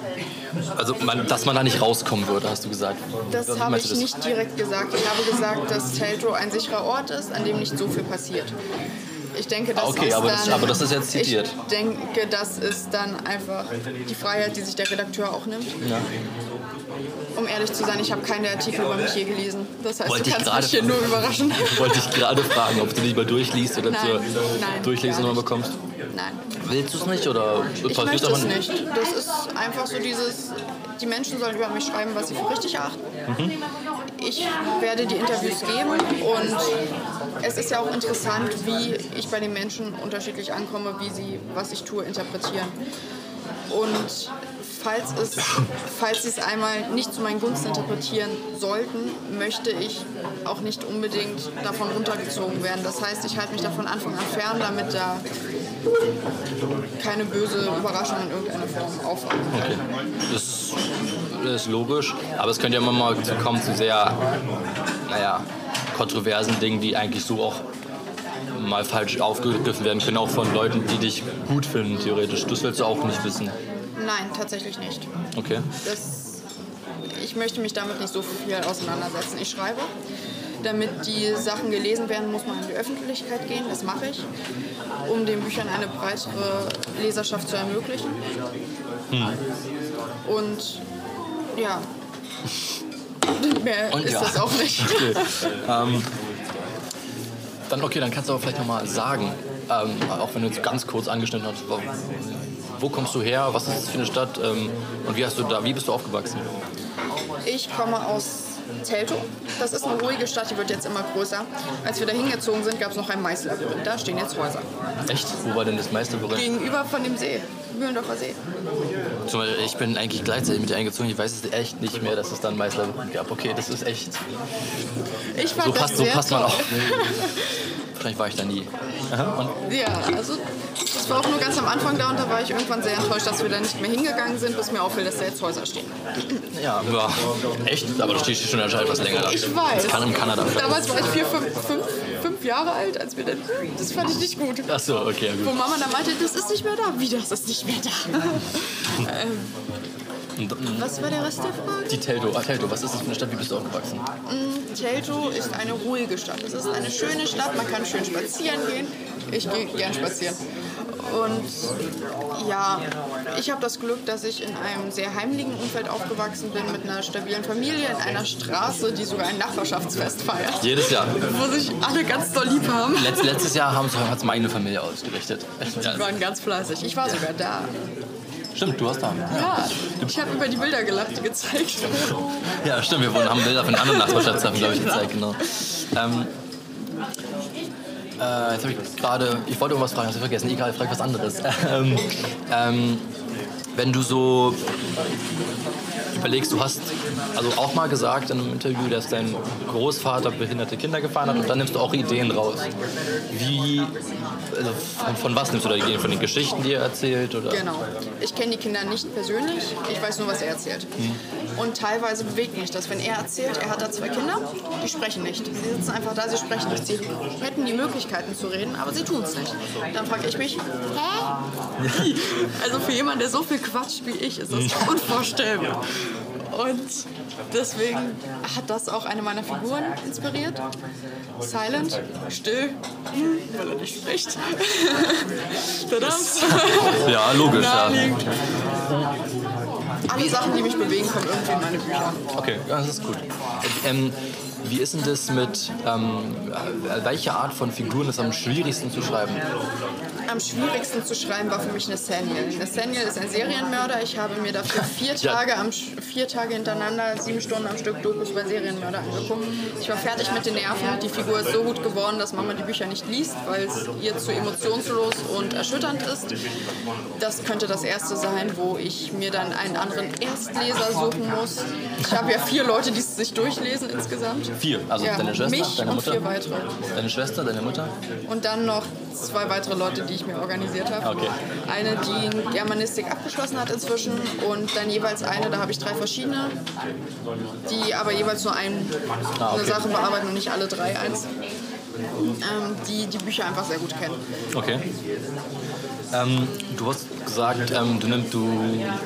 Also, man, dass man da nicht rauskommen würde, hast du gesagt. Das Wie habe meinst ich du das? nicht direkt gesagt. Ich habe gesagt, dass Teltow ein sicherer Ort ist, an dem nicht so viel passiert. Ich denke, das Okay, ist aber dann, das- aber das ist jetzt zitiert. Ich denke, das ist dann einfach die Freiheit, die sich der Redakteur auch nimmt. Ja. Um ehrlich zu sein, ich habe keine Artikel über mich je gelesen. Das heißt, Wollte du ich kannst gerade- mich hier nur überraschen. Wollte ich gerade fragen, ob du dich mal durchliest oder Nein, zur nein, Durchlesen gar noch nicht. bekommst. Nein. Willst du es nicht oder Ich möchte es nicht. Das ist einfach so dieses, die Menschen sollen über mich schreiben, was sie für richtig erachten. Mhm. Ich werde die Interviews geben und es ist ja auch interessant, wie ich bei den Menschen unterschiedlich ankomme, wie sie, was ich tue, interpretieren. Und falls, es, falls sie es einmal nicht zu meinen Gunsten interpretieren sollten, möchte ich auch nicht unbedingt davon runtergezogen werden. Das heißt, ich halte mich da von Anfang an fern, damit da keine böse Überraschung in irgendeiner Form aufwacht. Okay. Das ist, das ist logisch, aber es könnte ja immer mal zu kommen zu sehr, naja, kontroversen Dingen, die eigentlich so auch mal falsch aufgegriffen werden können, auch von Leuten, die dich gut finden, theoretisch. Das willst du auch nicht wissen. Nein, tatsächlich nicht. Okay. Das, ich möchte mich damit nicht so viel auseinandersetzen. Ich schreibe. Damit die Sachen gelesen werden, muss man in die Öffentlichkeit gehen. Das mache ich, um den Büchern eine breitere Leserschaft zu ermöglichen. Hm. Und ja, mehr Und ist ja. das auch nicht. Okay. ähm, dann, okay, dann kannst du aber vielleicht nochmal sagen, ähm, auch wenn du jetzt ganz kurz angeschnitten hast, wo, wo kommst du her, was ist das für eine Stadt ähm, und wie, hast du da, wie bist du aufgewachsen? Ich komme aus Teltow. Das ist eine ruhige Stadt, die wird jetzt immer größer. Als wir da hingezogen sind, gab es noch ein Maislabyrinth. Da stehen jetzt Häuser. Echt? Wo war denn das Meisterlabyrinth? Gegenüber von dem See, Mühlendorfer See. Zum Beispiel, ich bin eigentlich gleichzeitig mit dir eingezogen. Ich weiß es echt nicht mehr, dass es dann Meisterlabyrinth gab. Okay, das ist echt. Ich fand So das passt, so sehr passt man toll. auch. Wahrscheinlich war ich da nie. Aha, und? Ja, also das war auch nur ganz am Anfang da und da war ich irgendwann sehr enttäuscht, dass wir da nicht mehr hingegangen sind, bis mir auffiel, dass da jetzt Häuser stehen. Ja, ja, echt? Aber da steht schon anscheinend etwas länger da. Ich weiß. Das kann in Kanada. Damals war ich vier, fünf, fünf, fünf Jahre alt, als wir dann. Das fand ich nicht gut. Ach so, okay, ja, Wo gut. Mama dann meinte, das ist nicht mehr da. Wie, das ist nicht mehr da? ähm, Und, und was war der Rest der Frage? die Teltow. Ah, Teltow, was ist das für eine Stadt? Wie bist du aufgewachsen? Teltow ist eine ruhige Stadt. Es ist eine schöne Stadt, man kann schön spazieren gehen. Ich gehe gern spazieren. Und ja, ich habe das Glück, dass ich in einem sehr heimlichen Umfeld aufgewachsen bin, mit einer stabilen Familie, in einer Straße, die sogar ein Nachbarschaftsfest feiert. Jedes Jahr. Wo sich alle ganz doll lieb haben. Letz, letztes Jahr hat es meine Familie ausgerichtet. Ja, Die waren ganz fleißig. Ich war sogar da. stimmt, du hast da. Ja, ich habe über die Bilder gelacht, die gezeigt. Ja, stimmt, wir wurden, haben Bilder von den anderen Nachbarschaftssachen, glaube ich, gezeigt, genau. Ähm, äh, jetzt habe ich gerade, ich wollte irgendwas fragen, hast du vergessen, egal, frag was anderes. Ähm, ähm, wenn du so überlegst, du hast also auch mal gesagt in einem Interview, dass dein Großvater behinderte Kinder gefahren hat und dann nimmst du auch Ideen raus. Wie, also von, von was nimmst du da Ideen? Von den Geschichten, die er erzählt? Oder? Genau. Ich kenne die Kinder nicht persönlich, ich weiß nur, was er erzählt. Und teilweise bewegt mich das. Wenn er erzählt, er hat da zwei Kinder, die sprechen nicht. Sie sitzen einfach da, sie sprechen nicht. Sie hätten die Möglichkeiten zu reden, aber sie tun es nicht. Dann frage ich mich, hä? Wie? Also für jemanden, der so viel quatscht wie ich, ist das unvorstellbar. Und deswegen hat das auch eine meiner Figuren inspiriert. Silent, still, weil er nicht spricht. Tadam. Ja, logisch. Ja. Naheliegend. Alle Sachen, die mich bewegen, kommen irgendwie in meine Bücher. Okay, ja, das ist gut. Ähm, wie ist denn das mit, ähm, welche Art von Figuren ist am schwierigsten zu schreiben? Am schwierigsten zu schreiben war für mich Nathaniel. Nathaniel ist ein Serienmörder. Ich habe mir dafür vier Ja. Tage, am, vier Tage hintereinander, sieben Stunden am Stück Dokus über Serienmörder angeguckt. Ich war fertig mit den Nerven. Die Figur ist so gut geworden, dass Mama die Bücher nicht liest, weil es ihr zu emotionslos und erschütternd ist. Das könnte das erste sein, wo ich mir dann einen anderen Erstleser suchen muss. Ich habe ja vier Leute, die es sich durchlesen insgesamt. Vier, also Ja, deine Schwester, mich deine und Mutter? vier weitere. Deine Schwester, deine Mutter? Und dann noch zwei weitere Leute, die ich mir organisiert habe. Okay. Eine, die Germanistik abgeschlossen hat inzwischen und dann jeweils eine, da habe ich drei verschiedene, die aber jeweils nur ein, Ah, okay. eine Sache bearbeiten und nicht alle drei eins. Ähm, die die Bücher einfach sehr gut kennen. Okay. Ähm, du hast gesagt, ähm, du, nimm, du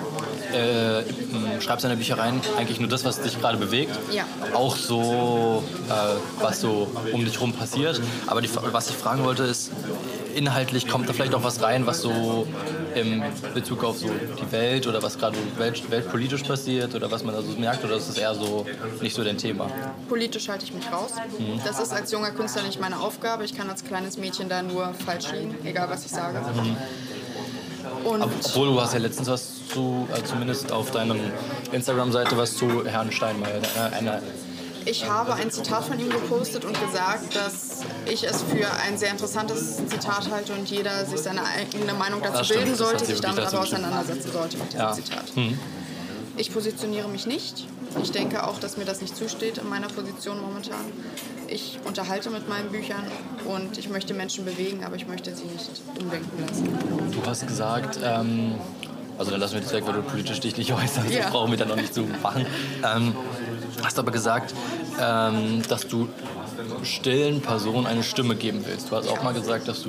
äh, schreibst deine Bücher rein eigentlich nur das, was dich gerade bewegt. Ja. Auch so, äh, was so um dich rum passiert. Aber die, was ich fragen wollte ist, inhaltlich kommt da vielleicht auch was rein, was so im Bezug auf so die Welt oder was gerade welt, weltpolitisch passiert oder was man da so merkt, oder ist das eher so nicht so dein Thema? Politisch halte ich mich raus. Mhm. Das ist als junger Künstler nicht meine Aufgabe. Ich kann als kleines Mädchen da nur falsch liegen, egal was ich sage. Mhm. Und obwohl du hast ja letztens was zu, äh, zumindest auf deiner Instagram-Seite was zu Herrn Steinmeier, äh, einer Ich habe ein Zitat von ihm gepostet und gesagt, dass ich es für ein sehr interessantes Zitat halte und jeder sich seine eigene Meinung dazu das stimmt, bilden sollte, sich damit dazu aber auseinandersetzen sollte mit diesem ja. Zitat. Mhm. Ich positioniere mich nicht. Ich denke auch, dass mir das nicht zusteht in meiner Position momentan. Ich unterhalte mit meinen Büchern und ich möchte Menschen bewegen, aber ich möchte sie nicht umdenken lassen. Du hast gesagt, ähm, also dann lassen wir das weg, weil du politisch dich nicht äußerst, ja. Das brauchen wir dann noch nicht so machen. Ähm, hast aber gesagt, ähm, dass du stillen Personen eine Stimme geben willst. Du hast auch mal gesagt, dass du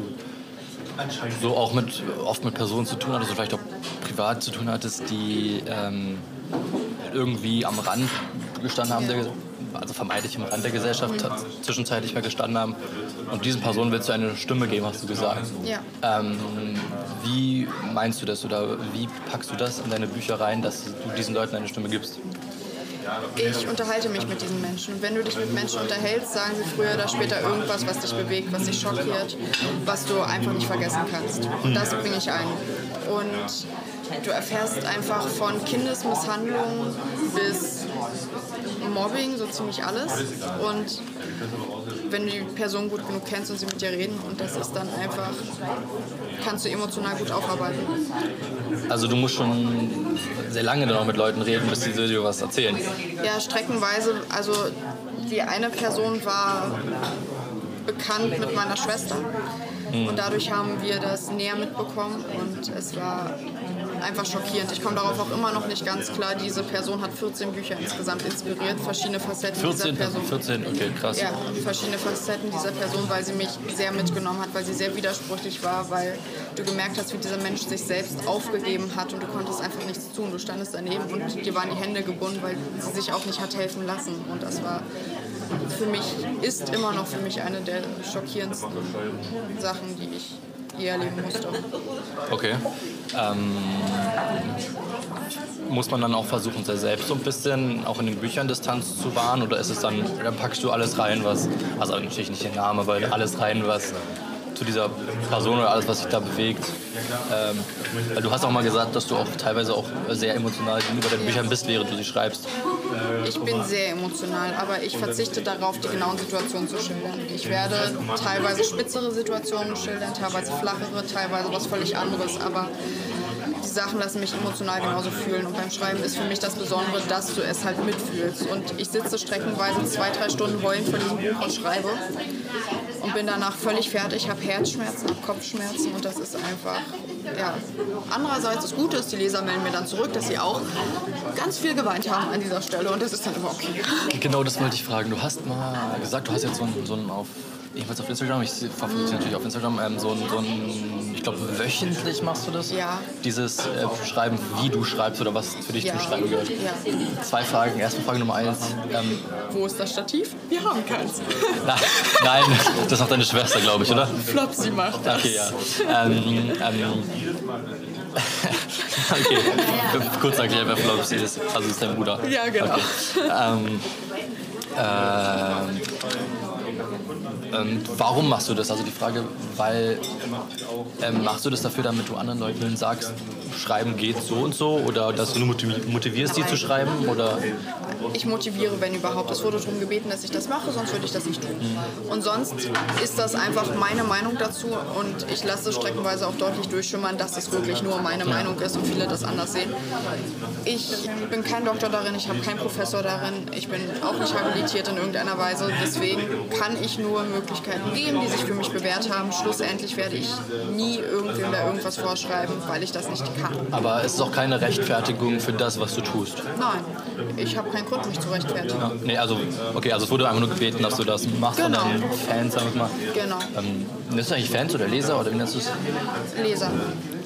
so auch mit, oft mit Personen zu tun hattest, oder vielleicht auch privat zu tun hattest, die ähm, irgendwie am Rand gestanden haben, der, also vermeintlich am Rand der Gesellschaft mhm. zwischenzeitlich mal gestanden haben. Und diesen Personen willst du eine Stimme geben, hast du gesagt. Ja. Ähm, wie meinst du das oder wie packst du das in deine Bücher rein, dass du diesen Leuten eine Stimme gibst? Ich unterhalte mich mit diesen Menschen. Und wenn du dich mit Menschen unterhältst, sagen sie früher oder später irgendwas, was dich bewegt, was dich schockiert, was du einfach nicht vergessen kannst. Und das bringe ich ein. Und du erfährst einfach von Kindesmisshandlung bis Mobbing, so ziemlich alles. Und wenn du die Person gut genug kennst und sie mit dir reden, und das ist dann einfach, kannst du emotional gut aufarbeiten. Also du musst schon sehr lange dann auch mit Leuten reden, bis die dir was erzählen. Ja, streckenweise. Also die eine Person war bekannt mit meiner Schwester. Mhm. Und dadurch haben wir das näher mitbekommen und es war einfach schockierend. Ich komme darauf auch immer noch nicht ganz klar. Diese Person hat vierzehn Bücher insgesamt inspiriert, verschiedene Facetten vierzehn, dieser Person. vierzehn, okay, krass. Ja, verschiedene Facetten dieser Person, weil sie mich sehr mitgenommen hat, weil sie sehr widersprüchlich war, weil du gemerkt hast, wie dieser Mensch sich selbst aufgegeben hat und du konntest einfach nichts tun. Du standest daneben und dir waren die Hände gebunden, weil sie sich auch nicht hat helfen lassen. Und das war für mich, ist immer noch für mich eine der schockierendsten Sachen, die ich je erleben musste. Okay. Ähm, muss man dann auch versuchen, sich selbst so ein bisschen auch in den Büchern Distanz zu wahren? Oder ist es dann, dann packst du alles rein, was, also natürlich nicht den Namen, aber alles rein, was zu dieser Person oder alles, was sich da bewegt. Ähm, weil du hast auch mal gesagt, dass du auch teilweise auch sehr emotional gegenüber deinen Büchern bist, während du sie schreibst. Ich bin sehr emotional, aber ich verzichte darauf, die genauen Situationen zu schildern. Ich werde teilweise spitzere Situationen schildern, teilweise flachere, teilweise was völlig anderes, aber die Sachen lassen mich emotional genauso fühlen. Und beim Schreiben ist für mich das Besondere, dass du es halt mitfühlst. Und ich sitze streckenweise zwei, drei Stunden heulend vor diesem Buch und schreibe und bin danach völlig fertig, habe Herzschmerzen, habe Kopfschmerzen und das ist einfach, ja. Andererseits das Gute ist, die Leser melden mir dann zurück, dass sie auch ganz viel geweint haben an dieser Stelle und das ist dann immer okay. Genau, das wollte ich fragen. Du hast mal gesagt, du hast jetzt so einen, so einen auf, ebenfalls auf Instagram, ich verfolge dich natürlich auf Instagram, ähm, so ein, so ein, ich glaube wöchentlich machst du das? Ja. Dieses äh, Schreiben, wie du schreibst oder was für dich ja. zum Schreiben gehört. Ja. Zwei Fragen. Erste Frage Nummer eins. Ähm, Wo ist das Stativ? Wir haben keins. Na, nein, das macht deine Schwester, glaube ich, oder? Flopsy macht das. Okay, ja. Ähm, ähm, okay, kurz erklären, wer Flopsy ist. Also ist dein Bruder. Ja, genau. Okay. Ähm, ähm, Ähm, warum machst du das? Also die Frage, weil ähm, machst du das dafür, damit du anderen Leuten sagst, Schreiben geht so und so oder dass du nur motivierst, die zu schreiben? Oder? Ich motiviere, wenn überhaupt. Es wurde darum gebeten, dass ich das mache, sonst würde ich das nicht tun. Mhm. Und sonst ist das einfach meine Meinung dazu und ich lasse streckenweise auch deutlich durchschimmern, dass es wirklich nur meine ja. Meinung ist und viele das anders sehen. Ich bin kein Doktor darin, ich habe keinen Professor darin, ich bin auch nicht habilitiert in irgendeiner Weise. Deswegen kann ich nur Möglichkeiten geben, die sich für mich bewährt haben. Schlussendlich werde ich nie irgendwem da irgendwas vorschreiben, weil ich das nicht kann. Aber es ist auch keine Rechtfertigung für das, was du tust? Nein, ich habe keinen Grund, mich zu rechtfertigen. Ja, nee, also, okay, also es wurde einfach nur gebeten, dass du das machst genau. von deinen Fans, sag ich mal. Genau. Ähm, nennst du eigentlich Fans oder Leser oder wie nennst du es? Leser.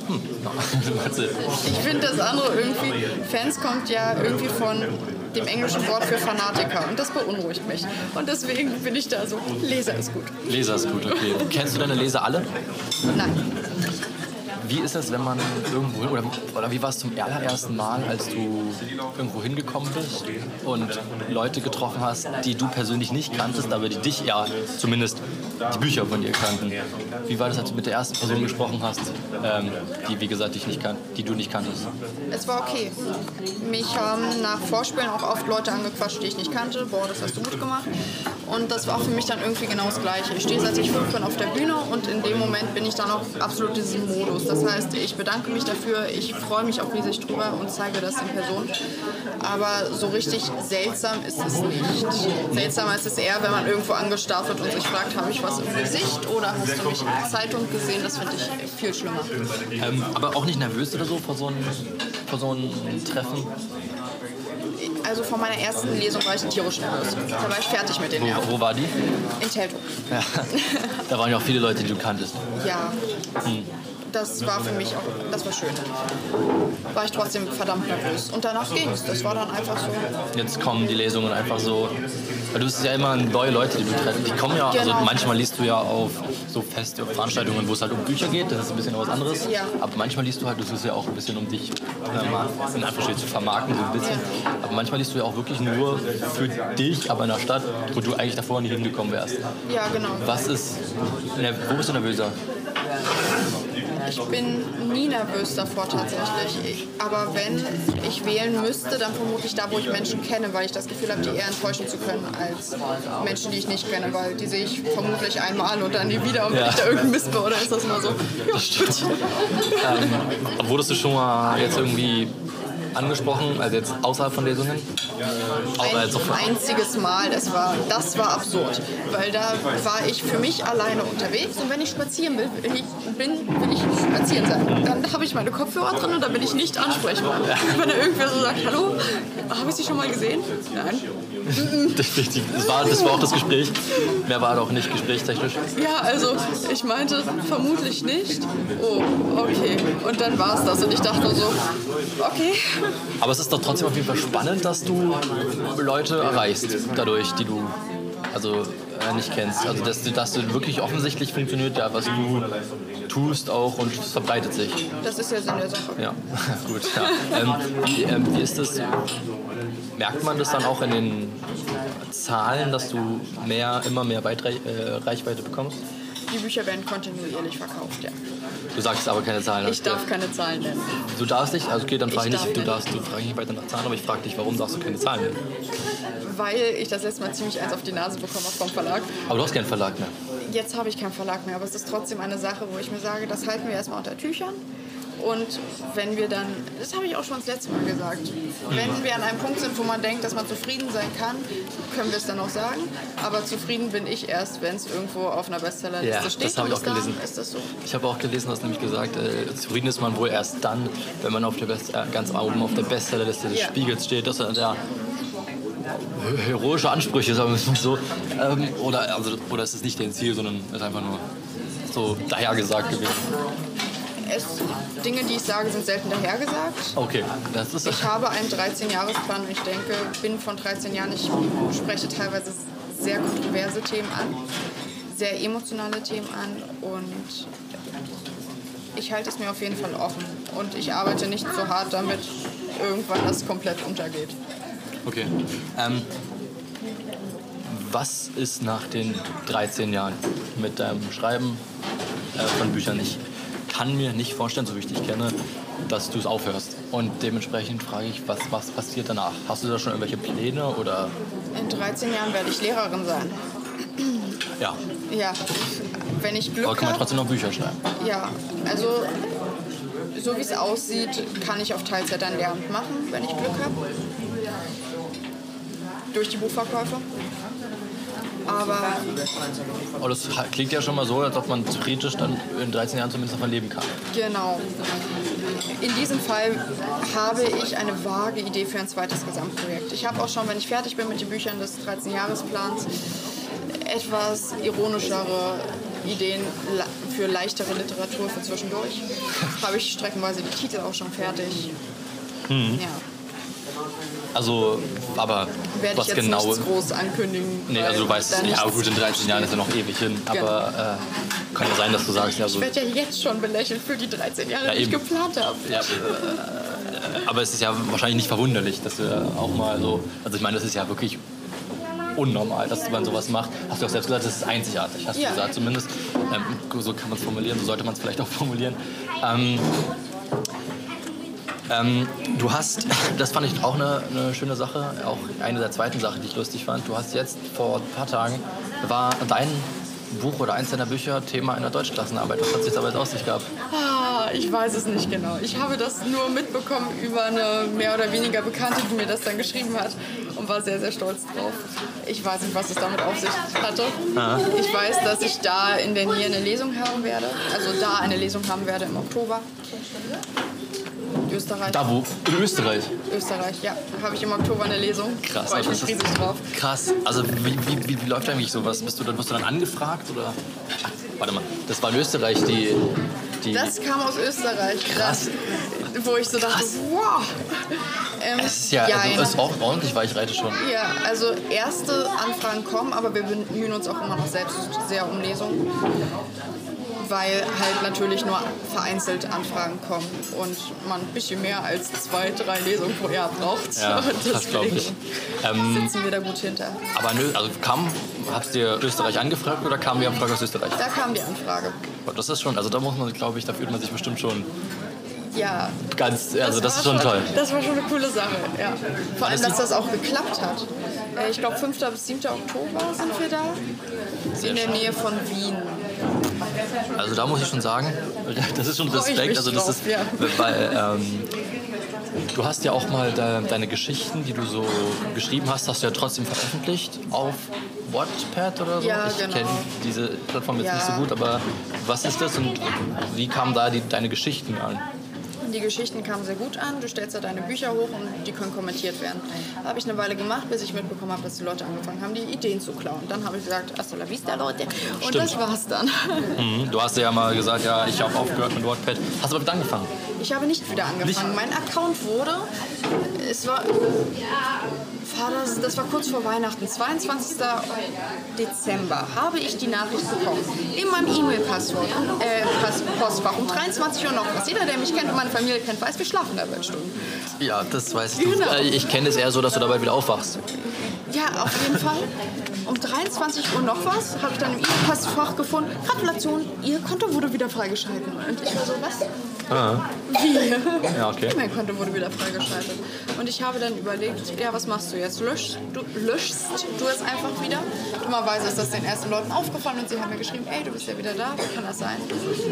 Hm. Ich finde das andere irgendwie, Fans kommt ja irgendwie von dem englischen Wort für Fanatiker und das beunruhigt mich. Und deswegen bin ich da so, Leser ist gut. Leser ist gut, okay. Kennst du deine Leser alle? Nein. Wie ist es, wenn man irgendwo, oder, oder wie war es zum allerersten Mal, als du irgendwo hingekommen bist und Leute getroffen hast, die du persönlich nicht kanntest, aber die dich ja zumindest die Bücher von dir kannten? Wie war das, als du mit der ersten Person gesprochen hast, ähm, die, wie gesagt, dich nicht kan- die du nicht kanntest? Es war okay. Mich haben nach Vorspielen auch oft Leute angequatscht, die ich nicht kannte. Boah, das hast du gut gemacht. Und das war auch für mich dann irgendwie genau das Gleiche. Ich stehe, seit ich fünf bin, auf der Bühne und in dem Moment bin ich dann auch absolut in diesem Modus. Das heißt, ich bedanke mich dafür, ich freue mich auch riesig drüber und zeige das in Person. Aber so richtig seltsam ist es nicht. Seltsamer ist es eher, wenn man irgendwo angestarrt wird und sich fragt, habe ich was im Gesicht oder hast du mich in der Zeitung gesehen? Das finde ich viel schlimmer. Ähm, aber auch nicht nervös oder so vor so einem, vor so einem Treffen? Also vor meiner ersten Lesung war ich tierisch nervös. Da war ich fertig mit den Nerven. Wo, wo war die? In Teltow. Ja, da waren ja auch viele Leute, die du kanntest. Ja. Hm. Das war für mich auch, das war schön. War ich trotzdem verdammt nervös. Und danach ging es. Das war dann einfach so. Jetzt kommen die Lesungen einfach so. Weil du bist ja immer neue Leute, die du triffst. Die kommen ja, Genau. also manchmal liest du ja auf so feste Veranstaltungen, wo es halt um Bücher geht. Das ist ein bisschen was anderes. Ja. Aber manchmal liest du halt, das ist ja auch ein bisschen um dich äh, in Anführungsstrichen zu vermarkten, so ein bisschen. Ja. Aber manchmal liest du ja auch wirklich nur für dich, aber in einer Stadt, wo du eigentlich davor nie hingekommen wärst. Ja, genau. Was ist, wo bist du nervöser? Ich bin nie nervös davor tatsächlich. Aber wenn ich wählen müsste, dann vermutlich da, wo ich Menschen kenne, weil ich das Gefühl habe, die eher enttäuschen zu können als Menschen, die ich nicht kenne, weil die sehe ich vermutlich einmal und dann nie wieder und wenn Ja. ich da irgendeinen Mist baue, dann ist das immer so. Ja, stimmt. ähm, wurdest du schon mal jetzt irgendwie angesprochen, also jetzt außerhalb von Lesungen? Auch, also Ein einziges Mal, das war, das war absurd, weil da war ich für mich alleine unterwegs und wenn ich spazieren will, will ich, bin, will ich spazieren sein. Dann habe ich meine Kopfhörer drin und dann bin ich nicht ansprechbar. Wenn da irgendwer so sagt, hallo, habe ich Sie schon mal gesehen? Nein. Definitiv. Das war, das war auch das Gespräch. Mehr war doch nicht gesprächstechnisch. Ja, also ich meinte vermutlich nicht. Oh, okay. Und dann war es das und ich dachte nur so, okay. Aber es ist doch trotzdem auf jeden Fall spannend, dass du Leute erreichst, dadurch, die du also äh, nicht kennst. Also dass du, dass du wirklich offensichtlich funktioniert, ja, was du tust auch und es verbreitet sich. Das ist ja Sinn der Sache. Ja, gut. Ja. Ähm, wie, ähm, wie ist das? Merkt man das dann auch in den Zahlen, dass du mehr, immer mehr Weitre- äh, Reichweite bekommst? Die Bücher werden kontinuierlich verkauft, ja. Du sagst aber keine Zahlen. Ich darf keine Zahlen nennen. Du darfst nicht? Also okay, dann frage ich, Ich nicht. Du darf darfst, du fragst nicht weiter nach Zahlen, aber ich frage dich, warum darfst du keine Zahlen nennen? Weil ich das letzte Mal ziemlich eins auf die Nase bekommen habe vom Verlag. Aber du hast keinen Verlag mehr. Jetzt habe ich keinen Verlag mehr, aber es ist trotzdem eine Sache, wo ich mir sage, das halten wir erstmal unter Tüchern. Und wenn wir dann, das habe ich auch schon das letzte Mal gesagt, wenn wir an einem Punkt sind, wo man denkt, dass man zufrieden sein kann, können wir es dann auch sagen. Aber zufrieden bin ich erst, wenn es irgendwo auf einer Bestsellerliste Ja, steht. das habe ich auch Und bis gelesen. dahin ist das so. Ich habe auch gelesen, du hast nämlich gesagt, äh, zufrieden ist man wohl erst dann, wenn man auf der Best äh, ganz oben auf der Bestsellerliste des Ja. Spiegels steht. Das sind ja heroische Ansprüche, sagen wir es mal so. Ähm, oder, also, oder ist es nicht dein Ziel, sondern ist einfach nur so dahergesagt gewesen. Es, Dinge, die ich sage, sind selten dahergesagt. Okay, das ist Ich habe einen dreizehn-Jahres-Plan und ich denke, bin von dreizehn Jahren, ich spreche teilweise sehr kontroverse Themen an, sehr emotionale Themen an und ich halte es mir auf jeden Fall offen und ich arbeite nicht so hart, damit irgendwann das komplett untergeht. Okay. Ähm, was ist nach den dreizehn Jahren mit deinem Schreiben äh, von Büchern? Ich kann mir nicht vorstellen, so wie ich dich kenne, dass du es aufhörst. Und dementsprechend frage ich, was, was passiert danach? Hast du da schon irgendwelche Pläne oder? In dreizehn Jahren werde ich Lehrerin sein. Ja, Ja, wenn ich Glück aber kann man habe. trotzdem noch Bücher schreiben? Ja, also so wie es aussieht, kann ich auf Teilzeit ein Lehramt machen, wenn ich Glück habe. Durch die Buchverkäufe. Aber Aber das klingt ja schon mal so, als ob man theoretisch dann in dreizehn Jahren zumindest davon leben kann. genau. In diesem Fall habe ich eine vage Idee für ein zweites Gesamtprojekt. Ich habe auch schon, wenn ich fertig bin mit den Büchern des dreizehn-Jahres-Plans, etwas ironischere Ideen für für leichtere Literatur für zwischendurch. Habe ich streckenweise die Titel auch schon fertig. Mhm. Ja. Also, aber Werde was ich jetzt genau... nichts groß ankündigen. Nee, also du weißt, dann ja nichts- gut, in dreizehn Jahren ist ja noch ewig hin, Genau. aber äh, kann ja sein, dass du sagst, ja so... Ich werde ja jetzt schon belächelt für die dreizehn Jahre, Ja, die ich eben. geplant habe. Ja, äh, aber es ist ja wahrscheinlich nicht verwunderlich, dass wir auch mal so... Also ich meine, das ist ja wirklich unnormal, dass man sowas macht. Hast du auch selbst gesagt, das ist einzigartig, hast Ja. du gesagt zumindest. Ähm, so kann man es formulieren, so sollte man es vielleicht auch formulieren. Ähm, ähm, du hast, das fand ich auch eine, eine schöne Sache, auch eine der zweiten Sachen, die ich lustig fand. Du hast jetzt vor ein paar Tagen, war dein Buch oder eins deiner Bücher Thema in der Deutschklassenarbeit. Was hat sich dabei aus sich gehabt? Ah, ich weiß es nicht genau. Ich habe das nur mitbekommen über eine mehr oder weniger Bekannte, die mir das dann geschrieben hat und war sehr, sehr stolz drauf. Ich weiß nicht, was es damit auf sich hatte. Aha. Ich weiß, dass ich da in der Nähe eine Lesung haben werde. Also da eine Lesung haben werde im Oktober. Österreich. Da wo? In Österreich. Österreich, ja. Da habe ich im Oktober eine Lesung. Krass, Freue ich das mich ist- riesig drauf. Krass. Also wie, wie, wie, wie läuft eigentlich sowas? Bist du dann, wirst du dann angefragt oder? Ach, warte mal, das war in Österreich die. die Das kam aus Österreich. Krass. Das, wo ich so dachte, Krass. wow. Ähm, es ist ja, ja, also, es ist auch ordentlich Weichreite schon. Ja, also erste Anfragen kommen, aber wir bemühen uns auch immer noch selbst sehr um Lesungen, weil halt natürlich nur vereinzelt Anfragen kommen und man ein bisschen mehr als zwei, drei Lesungen pro Jahr braucht. Ja, Und das glaube ich. Ähm, sitzen wir da gut hinter. aber nö, also kam, habt ihr Österreich angefragt oder kam die Anfrage aus Österreich? Da kam die Anfrage. Das ist schon, also da muss man, glaube ich, da fühlt man sich bestimmt schon Ja. ganz, also das, war ist schon toll. Das war schon eine coole Sache, ja. Vor allem, Das dass das auch geklappt hat. Äh, Ich glaube, fünften bis siebten Oktober sind wir da. In der Nähe von Wien. Also da muss ich schon sagen, das ist schon Freu ich Respekt. mich Also das drauf, ist, ja. weil ähm, du hast ja auch mal de, deine Geschichten, die du so geschrieben hast, hast du ja trotzdem veröffentlicht auf Wattpad oder so. Ja, ich genau. kenne diese Plattform jetzt Ja. nicht so gut, aber was ist das und wie kamen da die, deine Geschichten an? Die Geschichten kamen sehr gut an. Du stellst da deine Bücher hoch und die können kommentiert werden. Habe ich eine Weile gemacht, bis ich mitbekommen habe, dass die Leute angefangen haben, die Ideen zu klauen. Dann habe ich gesagt, hasta la vista, Leute. Und Stimmt. das war's dann. Mhm. Du hast ja mal gesagt, ja, ich habe aufgehört mit Wattpad. Hast du damit angefangen? Ich habe nicht wieder angefangen. Mein Account wurde, es war, war das, das war kurz vor Weihnachten, zweiundzwanzigsten Dezember, habe ich die Nachricht bekommen. In meinem E-Mail-Passwort, äh, Pass- Postfach um dreiundzwanzig Uhr noch was. Jeder, der mich kennt und meine Familie kennt, weiß, wir schlafen da bald Stunden. Ja, das weiß ich. Genau. Äh, Ich kenne es eher so, dass du dabei wieder aufwachst. Ja, auf jeden Fall. Um dreiundzwanzig Uhr noch was habe ich dann im E-Mail-Postfach gefunden. Gratulation, Ihr Konto wurde wieder freigeschaltet. Und ich war so, was? Ah. Wie? Ja, okay. Mein Konto wurde wieder freigeschaltet. Und ich habe dann überlegt, ja, was machst du jetzt? Löschst du, löschst du es einfach wieder? Dummerweise ist das den ersten Leuten aufgefallen und sie haben mir geschrieben, ey, du bist ja wieder da, wie kann das sein?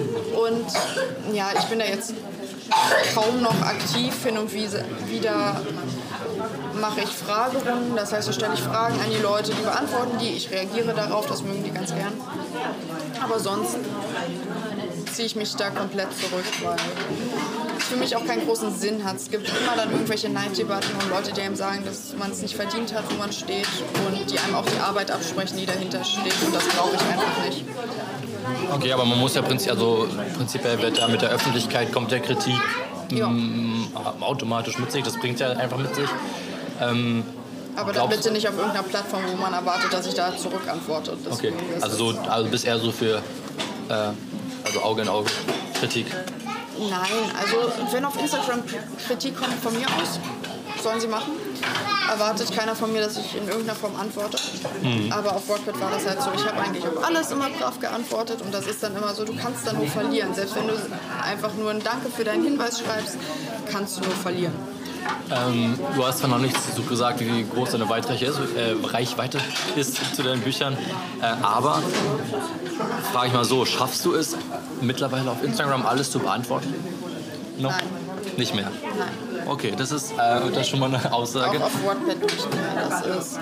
Und ja, ich bin da jetzt kaum noch aktiv. Hin und wieder mache ich Fragerunden, das heißt, da stelle ich Fragen an die Leute, die beantworten die, ich reagiere darauf, das mögen die ganz gern. Aber sonst ziehe ich mich da komplett zurück, weil es für mich auch keinen großen Sinn hat. Es gibt immer dann irgendwelche Neiddebatten und Leute, die einem sagen, dass man es nicht verdient hat, wo man steht und die einem auch die Arbeit absprechen, die dahinter steht und das brauche ich einfach nicht. Okay, aber man muss ja prinzip, also prinzipiell wird ja mit der Öffentlichkeit kommt der Kritik Ja. mm, automatisch mit sich. Das bringt ja einfach mit sich. Ähm, Aber dann glaubst- bitte nicht auf irgendeiner Plattform, wo man erwartet, dass ich da zurückantworte. Okay, Deswegen ist also, so, also bist eher so für äh, also Auge in Auge Kritik. Nein, also wenn auf Instagram Kritik kommt von mir aus, sollen sie machen. Erwartet keiner von mir, dass ich in irgendeiner Form antworte. Mhm. Aber auf Wattpad war das halt so. Ich habe eigentlich auf alles immer brav geantwortet und das ist dann immer so, du kannst dann nur verlieren. Selbst wenn du einfach nur ein Danke für deinen Hinweis schreibst, kannst du nur verlieren. Ähm, du hast zwar noch nichts so gesagt, wie groß deine Reichweite ist, äh, Reichweite ist zu deinen Büchern, äh, aber frage ich mal so, schaffst du es mittlerweile auf Instagram alles zu beantworten? No? Nein. Nicht mehr? Nein. Okay, das ist, äh, das ist schon mal eine Aussage. Auch auf Wattpad nicht mehr. Das ist.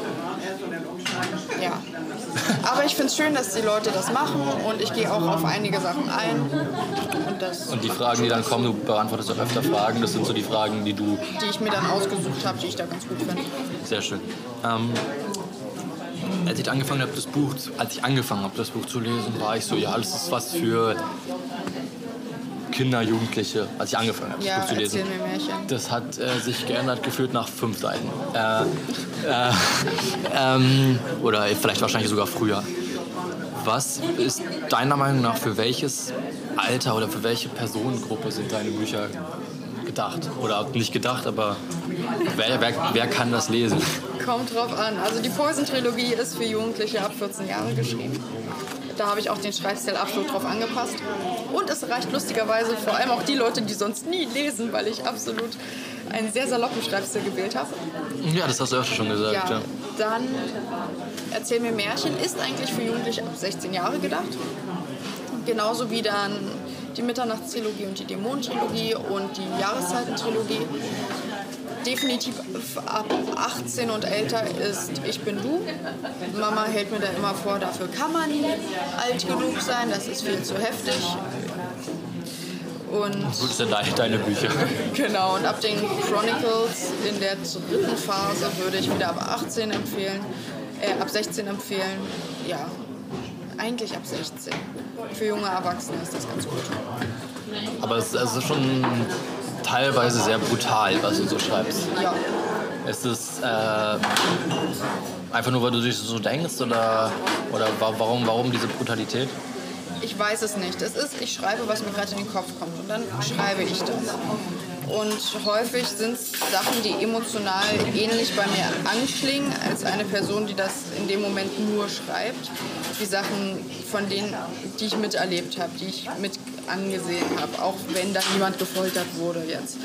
Ja. Aber ich finde es schön, dass die Leute das machen und ich gehe auch auf einige Sachen ein. Und das, Und die Fragen, die dann kommen, du beantwortest auch öfter Fragen, das sind so die Fragen, die du... die ich mir dann ausgesucht habe, die ich da ganz gut finde. Sehr schön. Ähm, als ich angefangen habe, das Buch, als ich angefangen habe, das Buch zu lesen, war ich so, ja, das ist was für Kinder, Jugendliche, als ich angefangen habe, das Ja, Buch zu lesen. erzähl mir Märchen. Das hat äh, sich geändert, gefühlt nach fünf Seiten. Äh, äh, ähm, oder vielleicht wahrscheinlich sogar früher. Was ist deiner Meinung nach für welches Alter oder für welche Personengruppe sind deine Bücher gedacht? Oder nicht gedacht, aber wer, wer, wer kann das lesen? Kommt drauf an. Also die Poison-Trilogie ist für Jugendliche ab vierzehn Jahre geschrieben. Da habe ich auch den Schreibstil absolut drauf angepasst. Und es reicht lustigerweise vor allem auch die Leute, die sonst nie lesen, weil ich absolut einen sehr saloppen Schreibstil gewählt habe. Ja, das hast du öfter schon gesagt. Ja, Ja. dann Erzähl mir Märchen ist eigentlich für Jugendliche ab sechzehn Jahre gedacht. Genauso wie dann die Mitternachtstrilogie und die Dämonentrilogie und die Jahreszeitentrilogie. Definitiv ab achtzehn und älter ist Ich bin du. Mama hält mir da immer vor, dafür kann man nie alt genug sein, das ist viel zu heftig. Und Gut, das sind deine Bücher. genau, und ab den Chronicles in der dritten Phase würde ich wieder ab achtzehn empfehlen, äh, ab sechzehn empfehlen. Ja, eigentlich ab sechzehn. Für junge Erwachsene ist das ganz gut. Aber es, es ist schon teilweise sehr brutal, was du so schreibst. Ja. Ist es äh, einfach nur, weil du dich so denkst oder, oder wa- warum, warum diese Brutalität? Ich weiß es nicht. Es ist, ich schreibe, was mir gerade in den Kopf kommt und dann schreibe ich das. Und häufig sind es Sachen, die emotional ähnlich bei mir anklingen, als eine Person, die das in dem Moment nur schreibt. Die Sachen, von denen, die ich miterlebt habe, die ich mit angesehen habe, auch wenn da niemand gefoltert wurde jetzt.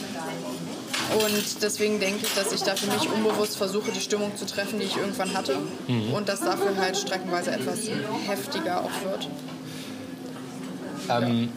Und deswegen denke ich, dass ich da für mich unbewusst versuche, die Stimmung zu treffen, die ich irgendwann hatte. Mhm. Und dass dafür halt streckenweise etwas heftiger auch wird. Ähm,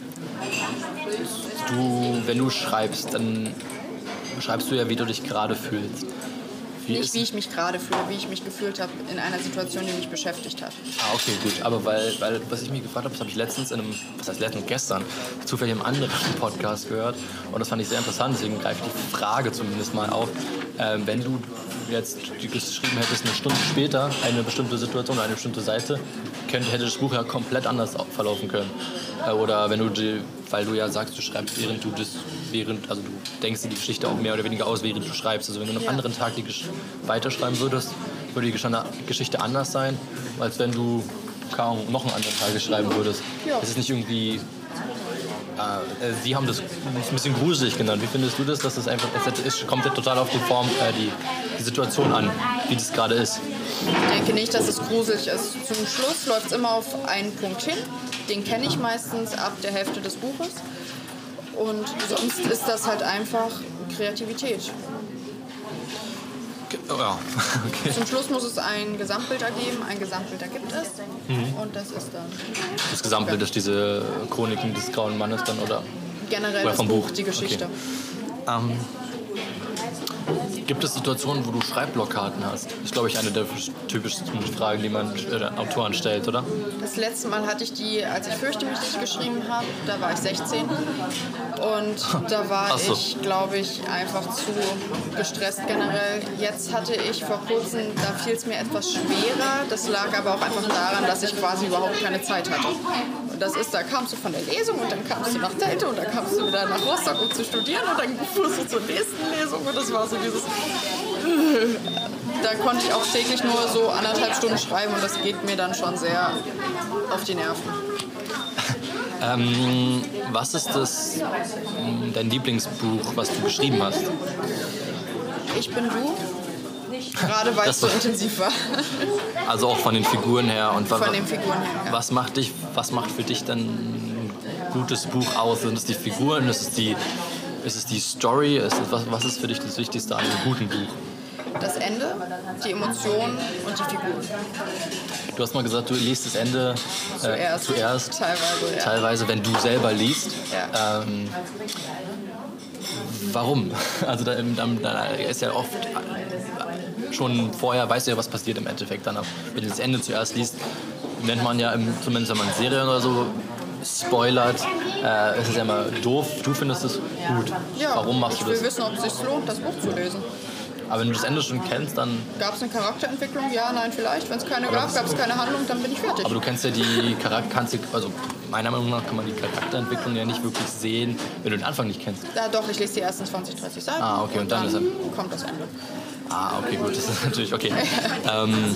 du, wenn du schreibst, dann schreibst du ja, wie du dich gerade fühlst. Wie Nicht ist, wie ich mich gerade fühle, wie ich mich gefühlt habe in einer Situation, die mich beschäftigt hat. Ah, okay, gut. Aber weil, weil was ich mich gefragt habe, das habe ich letztens in einem, was heißt letztens, gestern, zufällig in einem anderen Podcast gehört. Und das fand ich sehr interessant, deswegen greife ich die Frage zumindest mal auf. Ähm, wenn du jetzt geschrieben hättest, eine Stunde später, eine bestimmte Situation, eine bestimmte Seite, könnte, hätte das Buch ja komplett anders verlaufen können. Äh, oder wenn du, die, weil du ja sagst, du schreibst, während du das, während, also du denkst dir die Geschichte auch mehr oder weniger aus, während du schreibst. Also wenn du an einem Ja. anderen Tag die Gesch- weiterschreiben würdest, würde die Gesch- Geschichte anders sein, als wenn du kaum noch einen anderen Tag schreiben würdest. Ja. Es ist nicht irgendwie... Äh, Sie haben das ein bisschen gruselig genannt. Wie findest du das, dass das einfach, es kommt ja total auf die Form, äh, die, die Situation an, wie das gerade ist? Ich denke nicht, dass es gruselig ist. Zum Schluss läuft es immer auf einen Punkt hin. Den kenne ich meistens ab der Hälfte des Buches. Und sonst ist das halt einfach Kreativität. Ja, okay. Zum Schluss muss es ein Gesamtbild ergeben. Ein Gesamtbild ergibt es. Mhm. Und das ist dann Das Gesamtbild ist diese Chroniken des Grauen Mannes dann, oder? generell Oder das vom Buch, Buch. die Geschichte. Okay. Ähm, gibt es Situationen, wo du Schreibblockaden hast? Das ist, glaube ich, eine der typischsten Fragen, die man äh, Autoren stellt, oder? Das letzte Mal hatte ich die, als ich Fürchte mich nicht geschrieben habe, da war ich sechzehn. Und da war Ach so. ich, glaube ich, einfach zu gestresst generell. Jetzt hatte ich vor kurzem, da fiel es mir etwas schwerer. Das lag aber auch einfach daran, dass ich quasi überhaupt keine Zeit hatte. Und das ist, da kamst du von der Lesung und dann kamst du nach Teltow und dann kamst du wieder nach Rostock, um zu studieren und dann fuhrst du zur nächsten Lesung und das war so dieses... Da konnte ich auch täglich nur so anderthalb Stunden schreiben und das geht mir dann schon sehr auf die Nerven. Ähm, was ist das, dein Lieblingsbuch, was du geschrieben hast? Ich bin du, gerade weil es so intensiv war. Also auch von den Figuren her. Und Von den Figuren her, ja. Was macht, dich, was macht für dich dann ein gutes Buch aus? Sind es die Figuren? Ist es die, ist es die Story? Ist es, was, was ist für dich das Wichtigste an einem guten Buch? Das Ende, die Emotionen und die Figuren. Du hast mal gesagt, du liest das Ende äh, Zuerst. zuerst. Teilweise, ja. Teilweise, wenn du selber liest. Ja. Ähm, warum? Also da, da ist ja oft schon vorher, weißt du ja, was passiert im Endeffekt dann. Wenn du das Ende zuerst liest, nennt man ja, im, zumindest wenn man Serien oder so spoilert, äh, ist es ja immer doof. Du findest es gut. Ja, Warum machst ich du das? will wissen, ob es sich lohnt, das Buch zu lesen. Aber wenn du das Ende schon kennst, dann... Gab es eine Charakterentwicklung? Ja, nein, vielleicht. Wenn es keine gab, gab es keine Handlung, dann bin ich fertig. Aber du kennst ja die Charakter... Also meiner Meinung nach kann man die Charakterentwicklung ja nicht wirklich sehen, wenn du den Anfang nicht kennst. Ja, doch, ich lese die ersten zwanzig, dreißig Seiten. Ah, okay, und, und dann, dann ist er... kommt das Ende. Ah, okay, gut, das ist natürlich okay. ähm,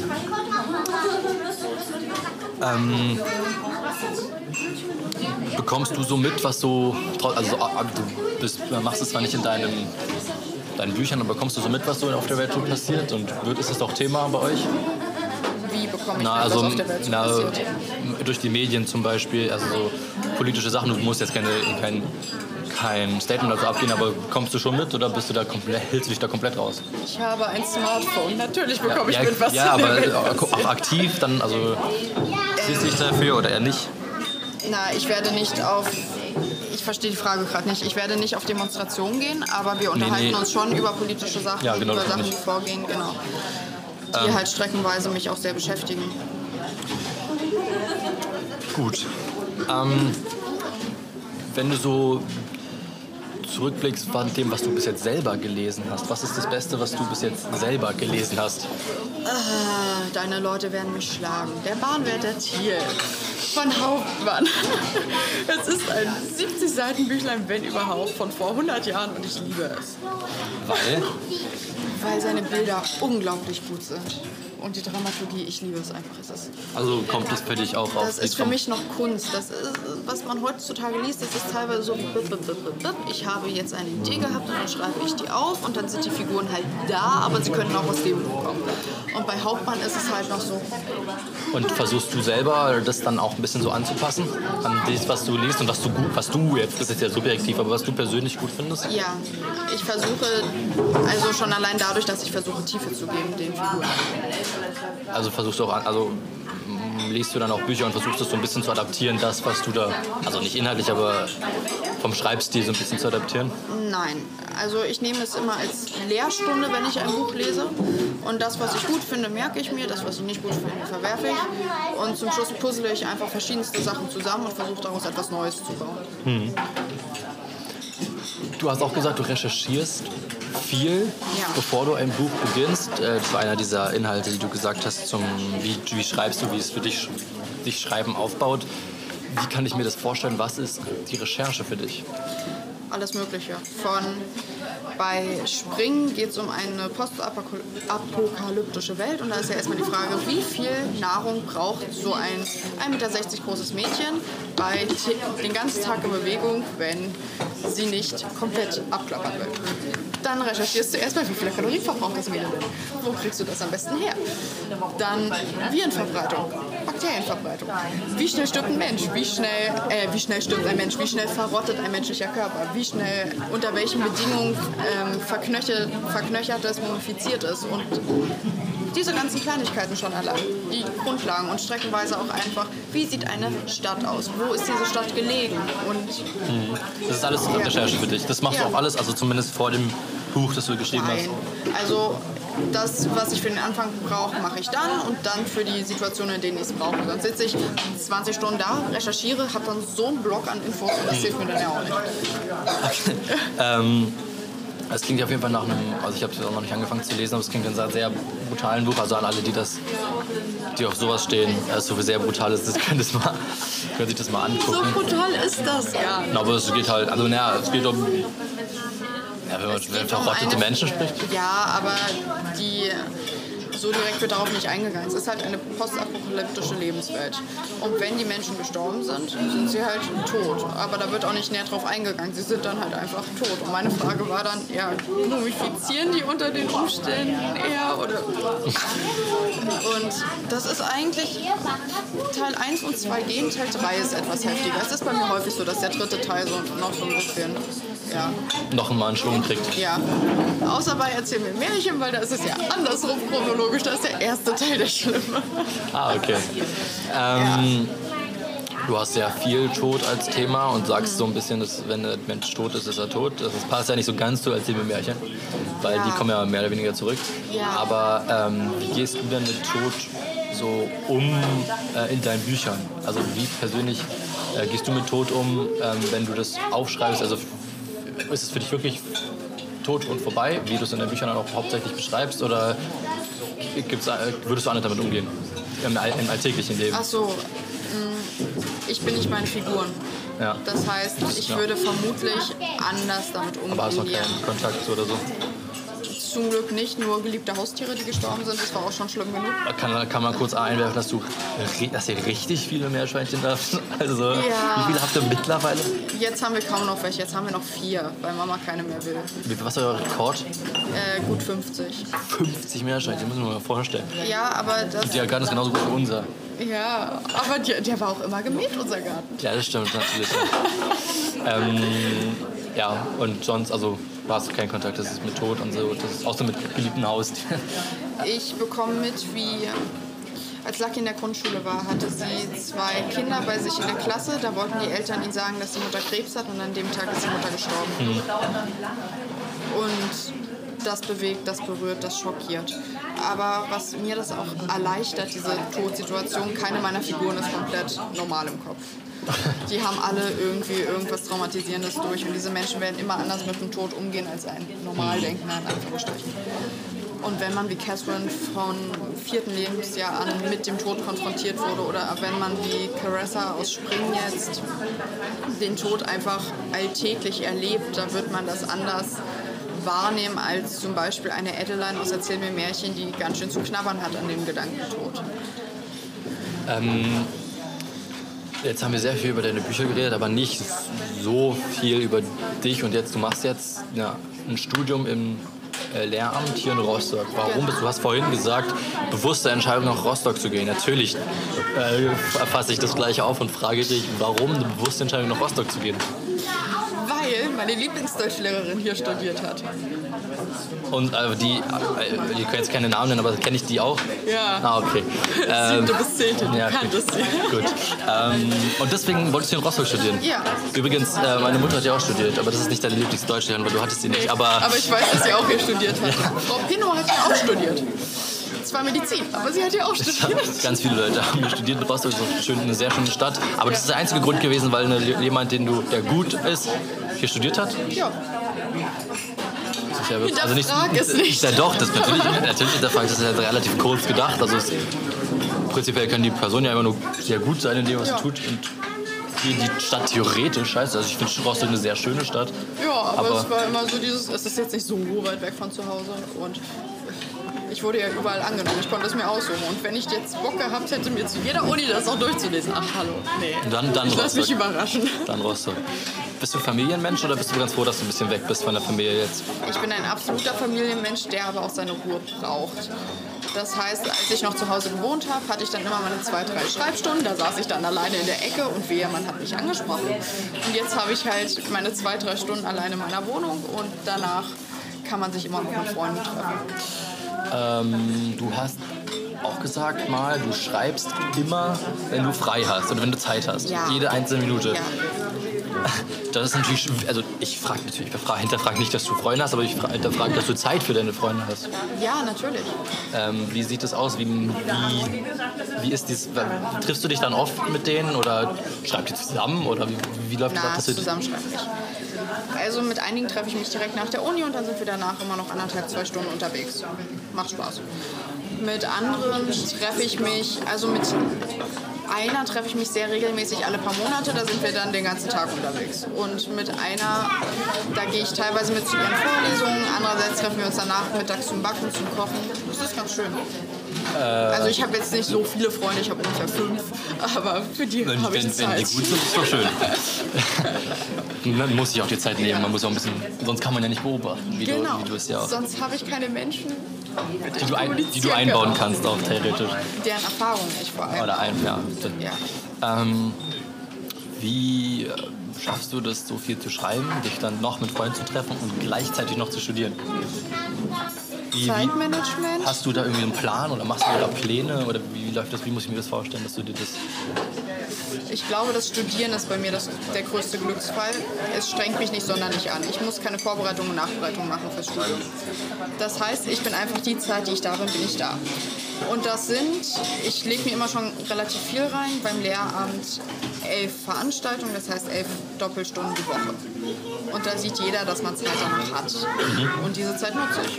ähm, bekommst du so mit, was so... Also du bist, machst es zwar nicht in deinem... deinen Büchern, aber bekommst du so mit, was so auf der Welt so passiert? Und wird, ist das auch Thema bei euch? Wie bekomme ich na, mit, also, was auf der Welt so na, passiert? Durch die Medien zum Beispiel, also so politische Sachen. Du musst jetzt keine, kein, kein Statement dazu abgeben, aber kommst du schon mit oder bist du da komplett, hältst du dich da komplett raus? Ich habe ein Smartphone, natürlich bekomme ja, ich mit, was ja, in der aber Welt auch passiert. aktiv, dann, also siehst du dich dafür oder eher nicht? Na, ich werde nicht auf... Ich verstehe die Frage gerade nicht. Ich werde nicht auf Demonstrationen gehen, aber wir unterhalten nee, nee. uns schon über politische Sachen, ja, genau, über Sachen, nicht. die vorgehen, genau. Die Ähm. halt streckenweise mich auch sehr beschäftigen. Gut. Ähm, wenn du so zurückblickst von dem, was du bis jetzt selber gelesen hast, was ist das Beste, was du bis jetzt selber gelesen hast? Äh, deine Leute werden mich schlagen. Der Bahnwärter der Thiel von Hauptmann. Es ist ein siebzig Seiten Büchlein, wenn überhaupt, von vor hundert Jahren und ich liebe es. Weil? Weil seine Bilder unglaublich gut sind. Und die Dramaturgie, ich liebe es einfach. Es ist, Also kommt das für dich auch auf? das ist für mich noch Kunst. Das ist, was man heutzutage liest, das ist teilweise so, ich habe jetzt eine Idee gehabt und dann schreibe ich die auf und dann sind die Figuren halt da, aber sie können auch aus dem Buch kommen. Und bei Hauptmann ist es halt noch so. Und versuchst du selber, das dann auch ein bisschen so anzupassen an das, was du liest und was du gut, was du jetzt, das ist ja subjektiv, aber was du persönlich gut findest? Ja, ich versuche, also schon allein dadurch, dass ich versuche, Tiefe zu geben den Figuren. Also versuchst du auch, an, also m, liest du dann auch Bücher und versuchst das so ein bisschen zu adaptieren, das, was du da, also nicht inhaltlich, aber vom Schreibstil so ein bisschen zu adaptieren? Nein, also ich nehme es immer als Lehrstunde, wenn ich ein Buch lese. Und das, was ich gut finde, merke ich mir. Das, was ich nicht gut finde, verwerfe ich. Und zum Schluss puzzle ich einfach verschiedenste Sachen zusammen und versuche daraus etwas Neues zu bauen. Hm. Du hast auch gesagt, du recherchierst viel, ja. bevor du ein Buch beginnst. Das war einer dieser Inhalte, die du gesagt hast, zum wie, wie schreibst du, wie es für dich, dich Schreiben aufbaut. Wie kann ich mir das vorstellen? Was ist die Recherche für dich? Alles Mögliche. Von bei Springen geht es um eine postapokalyptische Welt und da ist ja erstmal die Frage, wie viel Nahrung braucht so ein ein Meter sechzig großes Mädchen bei den ganzen Tag in Bewegung, wenn sie nicht komplett abklappern will. Dann recherchierst du erstmal, wie viele Kalorien verbraucht das Mädchen. Wo kriegst du das am besten her? Dann Virenverbreitung, Bakterienverbreitung. Wie schnell stirbt ein Mensch? Wie schnell, äh, wie schnell stirbt ein Mensch? Wie schnell verrottet ein menschlicher Körper? Wie schnell, unter welchen Bedingungen ähm, verknöchert, verknöchert es, mumifiziert es? Und diese ganzen Kleinigkeiten schon allein, die Grundlagen und streckenweise auch einfach, wie sieht eine Stadt aus? Wo ist diese Stadt gelegen? Und das ist alles ja. Recherche für dich. Das machst ja. du auch alles, also zumindest vor dem Buch, das du geschrieben Nein. hast? Also das, was ich für den Anfang brauche, mache ich dann und dann für die Situationen, in denen ich es brauche. Sonst sitze ich zwanzig Stunden da, recherchiere, habe dann so einen Block an Infos und das hilft mir dann ja auch nicht. Okay. ähm, es klingt auf jeden Fall nach einem, also ich habe es auch noch nicht angefangen zu lesen, aber es klingt nach einem sehr brutalen Buch. Also an alle, die das, die auf sowas stehen, also so sehr brutal ist, das können, das mal, können sich das mal angucken. So brutal ist das, ja. No, aber es geht halt, also naja, es geht um, ja, wenn man wenn verrottete um Menschen spricht. Ja, aber die, so direkt wird darauf nicht eingegangen. Es ist halt eine postapokalyptische Lebenswelt. Und wenn die Menschen gestorben sind, sind sie halt tot. Aber da wird auch nicht näher drauf eingegangen. Sie sind dann halt einfach tot. Und meine Frage war dann, ja, mumifizieren die unter den Umständen eher? Oder? Und das ist eigentlich, Teil eins und zwei gehen, Teil drei ist etwas heftiger. Es ist bei mir häufig so, dass der dritte Teil so noch so ein bisschen, ja. Noch mal einen Schwung kriegt. Ja. Außer bei Erzähl mir Märchen, weil da ist es ja andersrum chronologisch. Da ist der erste Teil der Schlimme. Ah, okay. Ähm, ja. Du hast ja viel Tod als Thema und sagst mhm. so ein bisschen, dass wenn ein Mensch tot ist, ist er tot. Das passt ja nicht so ganz zu Erzähl mir Märchen, weil ja. die kommen ja mehr oder weniger zurück. Ja. Aber ähm, wie gehst du denn mit Tod so um äh, in deinen Büchern? Also wie persönlich äh, gehst du mit Tod um, ähm, wenn du das aufschreibst? Also ist es für dich wirklich Tod und vorbei, wie du es in den Büchern auch hauptsächlich beschreibst, oder gibt's, würdest du anders damit umgehen? Im, im alltäglichen Leben? Ach so, ich bin nicht meine Figuren. Ja. Das heißt, ich ja. würde vermutlich anders damit umgehen. Aber hast du noch keinen Kontakt oder so? Zum Glück nicht, nur geliebte Haustiere, die gestorben sind. Das war auch schon schlimm genug. Kann, kann man kurz einwerfen, dass du dass ihr richtig viele Meerschweinchen habt? Also, ja. Wie viele habt ihr mittlerweile? Jetzt haben wir kaum noch welche. Jetzt haben wir noch vier, weil Mama keine mehr will. Was ist euer Rekord? Äh, gut fünfzig. fünfzig Meerschweinchen, muss man mal vorstellen. Ja, aber das... Der Garten ist genauso gut wie unser. Ja, aber der, der war auch immer gemäht, unser Garten. Ja, das stimmt natürlich. ähm, ja, und sonst, also hast du keinen Kontakt, das ist mit Tod und so, das ist auch so mit geliebten Haustieren. Ich bekomme mit, wie als Lucky in der Grundschule war, hatte sie zwei Kinder bei sich in der Klasse. Da wollten die Eltern ihnen sagen, dass die Mutter Krebs hat, und an dem Tag ist die Mutter gestorben. Mhm. Und das bewegt, das berührt, das schockiert. Aber was mir das auch erleichtert, diese Todsituation, keine meiner Figuren ist komplett normal im Kopf. Die haben alle irgendwie irgendwas Traumatisierendes durch, und diese Menschen werden immer anders mit dem Tod umgehen als ein normal denkender, in Anführungsstrichen. Und wenn man wie Catherine von vierten Lebensjahr an mit dem Tod konfrontiert wurde, oder wenn man wie Caressa aus Spring jetzt den Tod einfach alltäglich erlebt, da wird man das anders wahrnehmen als zum Beispiel eine Adeline aus Erzähl mir Märchen, die ganz schön zu knabbern hat an dem Gedankentod. Ähm, jetzt haben wir sehr viel über deine Bücher geredet, aber nicht so viel über dich. Und jetzt, du machst jetzt ja, ein Studium im äh, Lehramt hier in Rostock. Warum bist du? Du hast vorhin gesagt, bewusste Entscheidung nach Rostock zu gehen. Natürlich äh, fasse ich das gleich auf und frage dich, warum eine bewusste Entscheidung nach Rostock zu gehen? Weil meine Lieblingsdeutschlehrerin hier studiert hat. Und äh, die, äh, ich kann jetzt keine Namen nennen, aber kenne ich die auch? Ja. Ah, okay. Ähm, Siebte bis zehnte, du ja, kanntest sie. Gut. Ähm, und deswegen wolltest du in Rostock studieren? Ja. Übrigens, äh, meine Mutter hat ja auch studiert, aber das ist nicht deine Lieblingsdeutschlehrerin, weil du hattest sie nicht. Nee, aber, aber ich weiß, dass sie auch hier studiert hat. Ja. Frau Pino hat ja auch studiert. Zwar Medizin, aber sie hat ja auch studiert. Ganz viele Leute haben hier studiert in Rostock, das ist eine sehr schöne Stadt. Aber das ist der einzige Grund gewesen, weil eine, jemand, den du, der gut ist, hier studiert hat? Ja. Ja, also nicht, es nicht. Ja, doch, das natürlich, natürlich hinterfragt, das ist ja relativ kurz gedacht. Also es, prinzipiell kann die Person ja immer nur sehr gut sein in dem, was ja. sie tut. Und die, die Stadt theoretisch heißt, also ich finde Rostock eine sehr schöne Stadt. Ja, aber, aber es war immer so dieses, es ist jetzt nicht so weit weg von zu Hause, und ich wurde ja überall angenommen, ich konnte es mir aussuchen. Und wenn ich jetzt Bock gehabt hätte, mir zu jeder Uni das auch durchzulesen, ach hallo, nee, dann, dann ich lass mich überraschen. Dann Rostock. Bist du Familienmensch oder bist du ganz froh, dass du ein bisschen weg bist von der Familie jetzt? Ich bin ein absoluter Familienmensch, der aber auch seine Ruhe braucht. Das heißt, als ich noch zu Hause gewohnt habe, hatte ich dann immer meine zwei, drei Schreibstunden. Da saß ich dann alleine in der Ecke und wehe, man hat mich angesprochen. Und jetzt habe ich halt meine zwei, drei Stunden alleine in meiner Wohnung, und danach kann man sich immer noch mit Freunden treffen. Ähm, du hast auch gesagt mal, du schreibst immer, wenn du frei hast oder wenn du Zeit hast. Ja. Jede einzelne Minute. Ja. Das ist natürlich, also ich frage natürlich, ich hinterfrage nicht, dass du Freunde hast, aber ich hinterfrage, dass du Zeit für deine Freunde hast. Ja, natürlich. Ähm, wie sieht das aus? Wie, wie, wie ist dies, triffst du dich dann oft mit denen oder schreibt ihr zusammen oder wie, wie läuft Na, das? zusammenschreiben nicht. Also mit einigen treffe ich mich direkt nach der Uni, und dann sind wir danach immer noch anderthalb, zwei Stunden unterwegs. Macht Spaß. Mit anderen treffe ich mich, also mit einer treffe ich mich sehr regelmäßig alle paar Monate, da sind wir dann den ganzen Tag unterwegs. Und mit einer, da gehe ich teilweise mit zu ihren Vorlesungen, andererseits treffen wir uns danach mittags zum Backen, zum Kochen. Das ist ganz schön. Äh, also ich habe jetzt nicht so viele Freunde, ich habe ungefähr fünf, aber für die habe ich wenn, Zeit. Wenn die gut sind, ist doch schön. Man muss sich auch die Zeit nehmen, man muss auch ein bisschen, sonst kann man ja nicht beobachten, wie, genau. du, wie du es ja auch. Sonst habe ich keine Menschen, die du, ein, die du einbauen kannst, auch theoretisch. Deren Erfahrung ich vor allem. Oder ein, ja. ja. Ähm, wie äh, schaffst du das, so viel zu schreiben, dich dann noch mit Freunden zu treffen und gleichzeitig noch zu studieren? Wie, Zeitmanagement? Wie, hast du da irgendwie einen Plan oder machst du da Pläne oder wie, wie läuft das? Wie muss ich mir das vorstellen, dass du dir das... Ich glaube, das Studieren ist bei mir das, der größte Glücksfall. Es strengt mich nicht sonderlich an. Ich muss keine Vorbereitung und Nachbereitung machen fürs Studium. Das heißt, ich bin einfach die Zeit, die ich da bin, bin ich da. Und das sind, ich lege mir immer schon relativ viel rein, beim Lehramt elf Veranstaltungen, das heißt elf Doppelstunden die Woche. Und da sieht jeder, dass man Zeit danach hat. Mhm. Und diese Zeit nutze ich.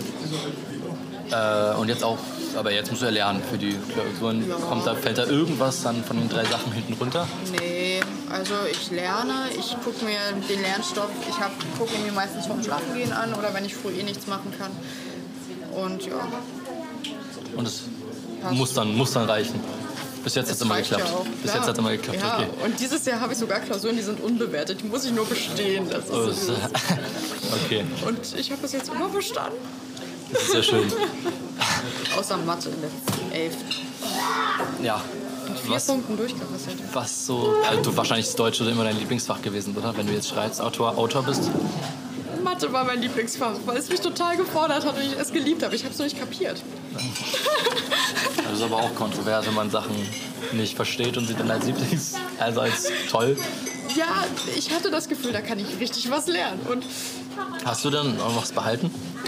Äh, und jetzt auch, aber jetzt musst du ja lernen für die Klausuren. Ja. Kommt da, fällt da irgendwas dann von den drei Sachen hinten runter? Nee, also ich lerne, ich gucke mir den Lernstoff, ich gucke ihn mir meistens vorm Schlafengehen an oder wenn ich früh eh nichts machen kann. Und ja. Und es muss dann, muss dann reichen. Bis jetzt hat es immer geklappt. Ja auch, Bis jetzt hat es immer geklappt, ja. Okay. Und dieses Jahr habe ich sogar Klausuren, die sind unbewertet. Die muss ich nur bestehen. Das ist oh, so okay. Und ich habe das jetzt immer bestanden. Das ist sehr schön. Außer Mathe in der elften. Ja. Mit vier was, Punkten durchgerasselt. Was so, also du wahrscheinlich ist Deutsch oder immer dein Lieblingsfach gewesen, oder? Wenn du jetzt schreibst, Autor, Autor bist. Mathe war mein Lieblingsfach, weil es mich total gefordert hat und ich es geliebt habe. Ich habe es nur nicht kapiert. Das ist aber auch kontrovers, wenn man Sachen nicht versteht und sie dann als Lieblings, also als toll. Ja, ich hatte das Gefühl, da kann ich richtig was lernen. Und hast du dann auch was behalten?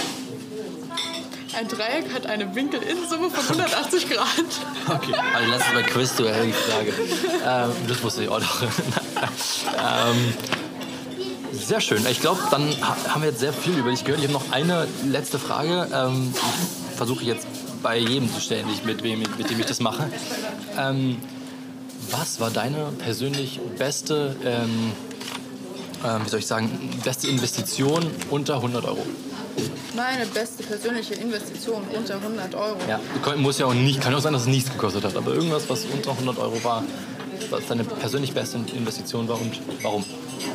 Ein Dreieck hat eine Winkelinnensumme von hundertachtzig Grad. Okay, also lass uns bei Quizduell die Frage. Ähm, das wusste ich auch noch. ähm, sehr schön. Ich glaube, dann haben wir jetzt sehr viel über dich gehört. Ich habe noch eine letzte Frage. Ähm, die versuche ich jetzt bei jedem zu stellen, mit, mit, mit dem ich das mache. Ähm, was war deine persönlich beste, ähm, äh, wie soll ich sagen, beste Investition unter hundert Euro? Meine beste persönliche Investition unter hundert Euro. Ja, muss ja auch nicht, kann auch sein, dass es nichts gekostet hat, aber irgendwas, was unter hundert Euro war, was deine persönlich beste Investition war und warum?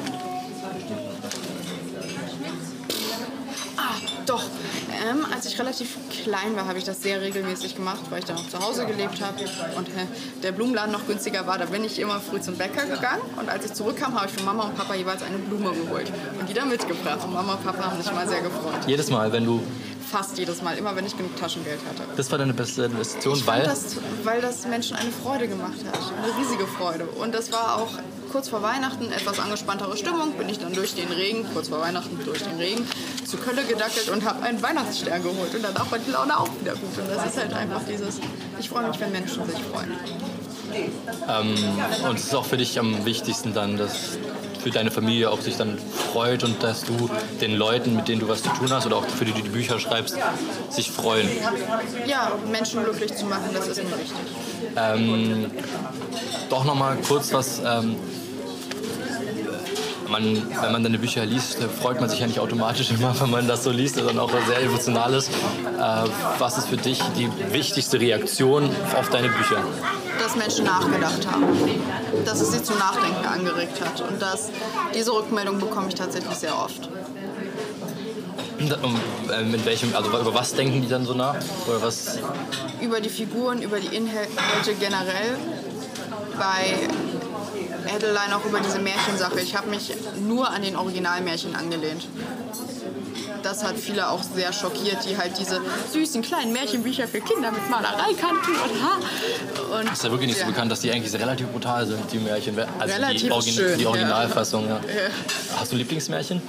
Ah, doch. Ähm, als ich relativ klein war, habe ich das sehr regelmäßig gemacht, weil ich dann auch zu Hause gelebt habe und äh, der Blumenladen noch günstiger war. Da bin ich immer früh zum Bäcker gegangen und als ich zurückkam, habe ich für Mama und Papa jeweils eine Blume geholt und die dann mitgebracht. Und Mama und Papa haben sich mal sehr gefreut. Jedes Mal, wenn du... Fast jedes Mal, immer wenn ich genug Taschengeld hatte. Das war deine beste Investition, ich weil? Fand das, weil das Menschen eine Freude gemacht hat, eine riesige Freude. Und das war auch kurz vor Weihnachten etwas angespanntere Stimmung. Bin ich dann durch den Regen, kurz vor Weihnachten durch den Regen, zu Kölle gedackelt und habe einen Weihnachtsstern geholt. Und danach war die Laune auch wieder gut. Und das ist halt einfach dieses, ich freue mich, wenn Menschen sich freuen. Ähm, und es ist auch für dich am wichtigsten dann, dass für deine Familie auch sich dann freut und dass du den Leuten, mit denen du was zu tun hast oder auch für die du die Bücher schreibst, sich freuen. Ja, Menschen glücklich zu machen, das ist mir wichtig. Ähm, doch nochmal kurz was, ähm, man, wenn man deine Bücher liest, freut man sich ja nicht automatisch immer, wenn man das so liest, sondern auch sehr emotional ist. Äh, was ist für dich die wichtigste Reaktion auf deine Bücher? Dass Menschen nachgedacht haben, dass es sie zum Nachdenken angeregt hat und dass diese Rückmeldung bekomme ich tatsächlich sehr oft. Mit welchem, also über was denken die dann so nach? Oder was? Über die Figuren, über die Inhalte generell. Bei Adeline auch über diese Märchensache. Ich habe mich nur an den Originalmärchen angelehnt. Das hat viele auch sehr schockiert, die halt diese süßen kleinen Märchenbücher für Kinder mit Malerei kannten. Und, und, das ist ja wirklich nicht ja. so bekannt, dass die eigentlich relativ brutal sind, die Märchen. Also relativ die, Origin- schön, die Originalfassung. Ja. Ja. Hast du Lieblingsmärchen?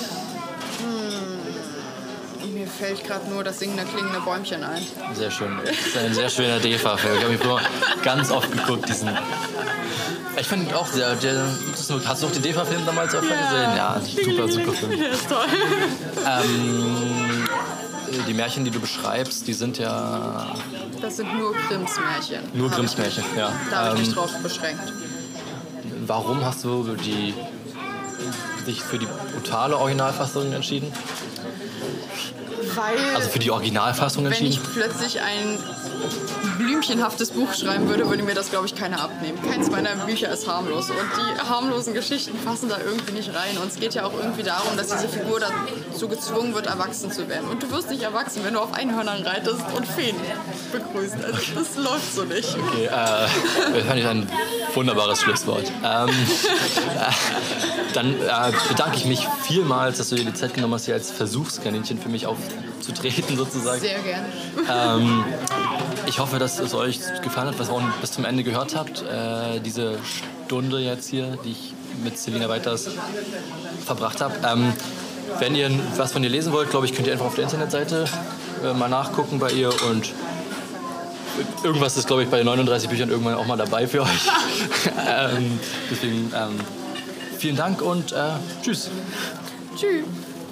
Hm, mir fällt gerade nur das singende, klingende Bäumchen ein. Sehr schön. Das ist ein sehr schöner D E F A-Film. Ich habe ihn früher ganz oft geguckt, diesen... Ich fand ihn auch sehr... Der, hast du auch den D E F A-Film damals auch ja. gesehen? Ja, super, super Film. Der ist toll. Ähm, die Märchen, die du beschreibst, die sind ja... Das sind nur Grimms Märchen. Nur Grimms Märchen, ja. Da habe ich ähm, mich drauf beschränkt. Warum hast du die, dich für die brutale Originalfassung entschieden? Weil... Also für die Originalfassung entschieden? Wenn ich plötzlich ein blümchenhaftes Buch schreiben würde, würde mir das, glaube ich, keiner abnehmen. Keins meiner Bücher ist harmlos. Und die harmlosen Geschichten passen da irgendwie nicht rein. Und es geht ja auch irgendwie darum, dass diese Figur dazu gezwungen wird, erwachsen zu werden. Und du wirst nicht erwachsen, wenn du auf Einhörnern reitest und Feen begrüßt. Also das läuft so nicht. Okay, äh, das fand ich ein wunderbares Schlusswort. Ähm, äh, dann äh, bedanke ich mich vielmals, dass du dir die Zeit genommen hast, hier als Versuchskaninchen für mich auf zu treten sozusagen. Sehr gerne. Ähm, ich hoffe, dass es euch gefallen hat, was ihr auch bis zum Ende gehört habt. Äh, diese Stunde jetzt hier, die ich mit Selina Weiters verbracht habe. Ähm, wenn ihr was von ihr lesen wollt, glaube ich, könnt ihr einfach auf der Internetseite äh, mal nachgucken bei ihr und irgendwas ist, glaube ich, bei den neununddreißig Büchern irgendwann auch mal dabei für euch. ähm, deswegen ähm, vielen Dank und äh, tschüss. Tschüss.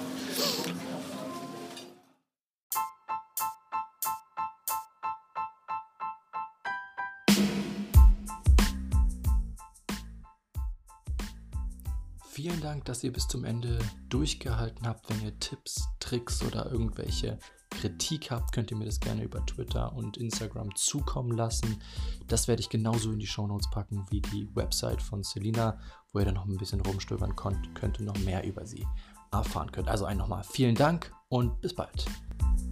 Vielen Dank, dass ihr bis zum Ende durchgehalten habt. Wenn ihr Tipps, Tricks oder irgendwelche Kritik habt, könnt ihr mir das gerne über Twitter und Instagram zukommen lassen. Das werde ich genauso in die Shownotes packen wie die Website von Selina, wo ihr dann noch ein bisschen rumstöbern könnt, könnt und noch mehr über sie erfahren könnt. Also ein nochmal vielen Dank und bis bald.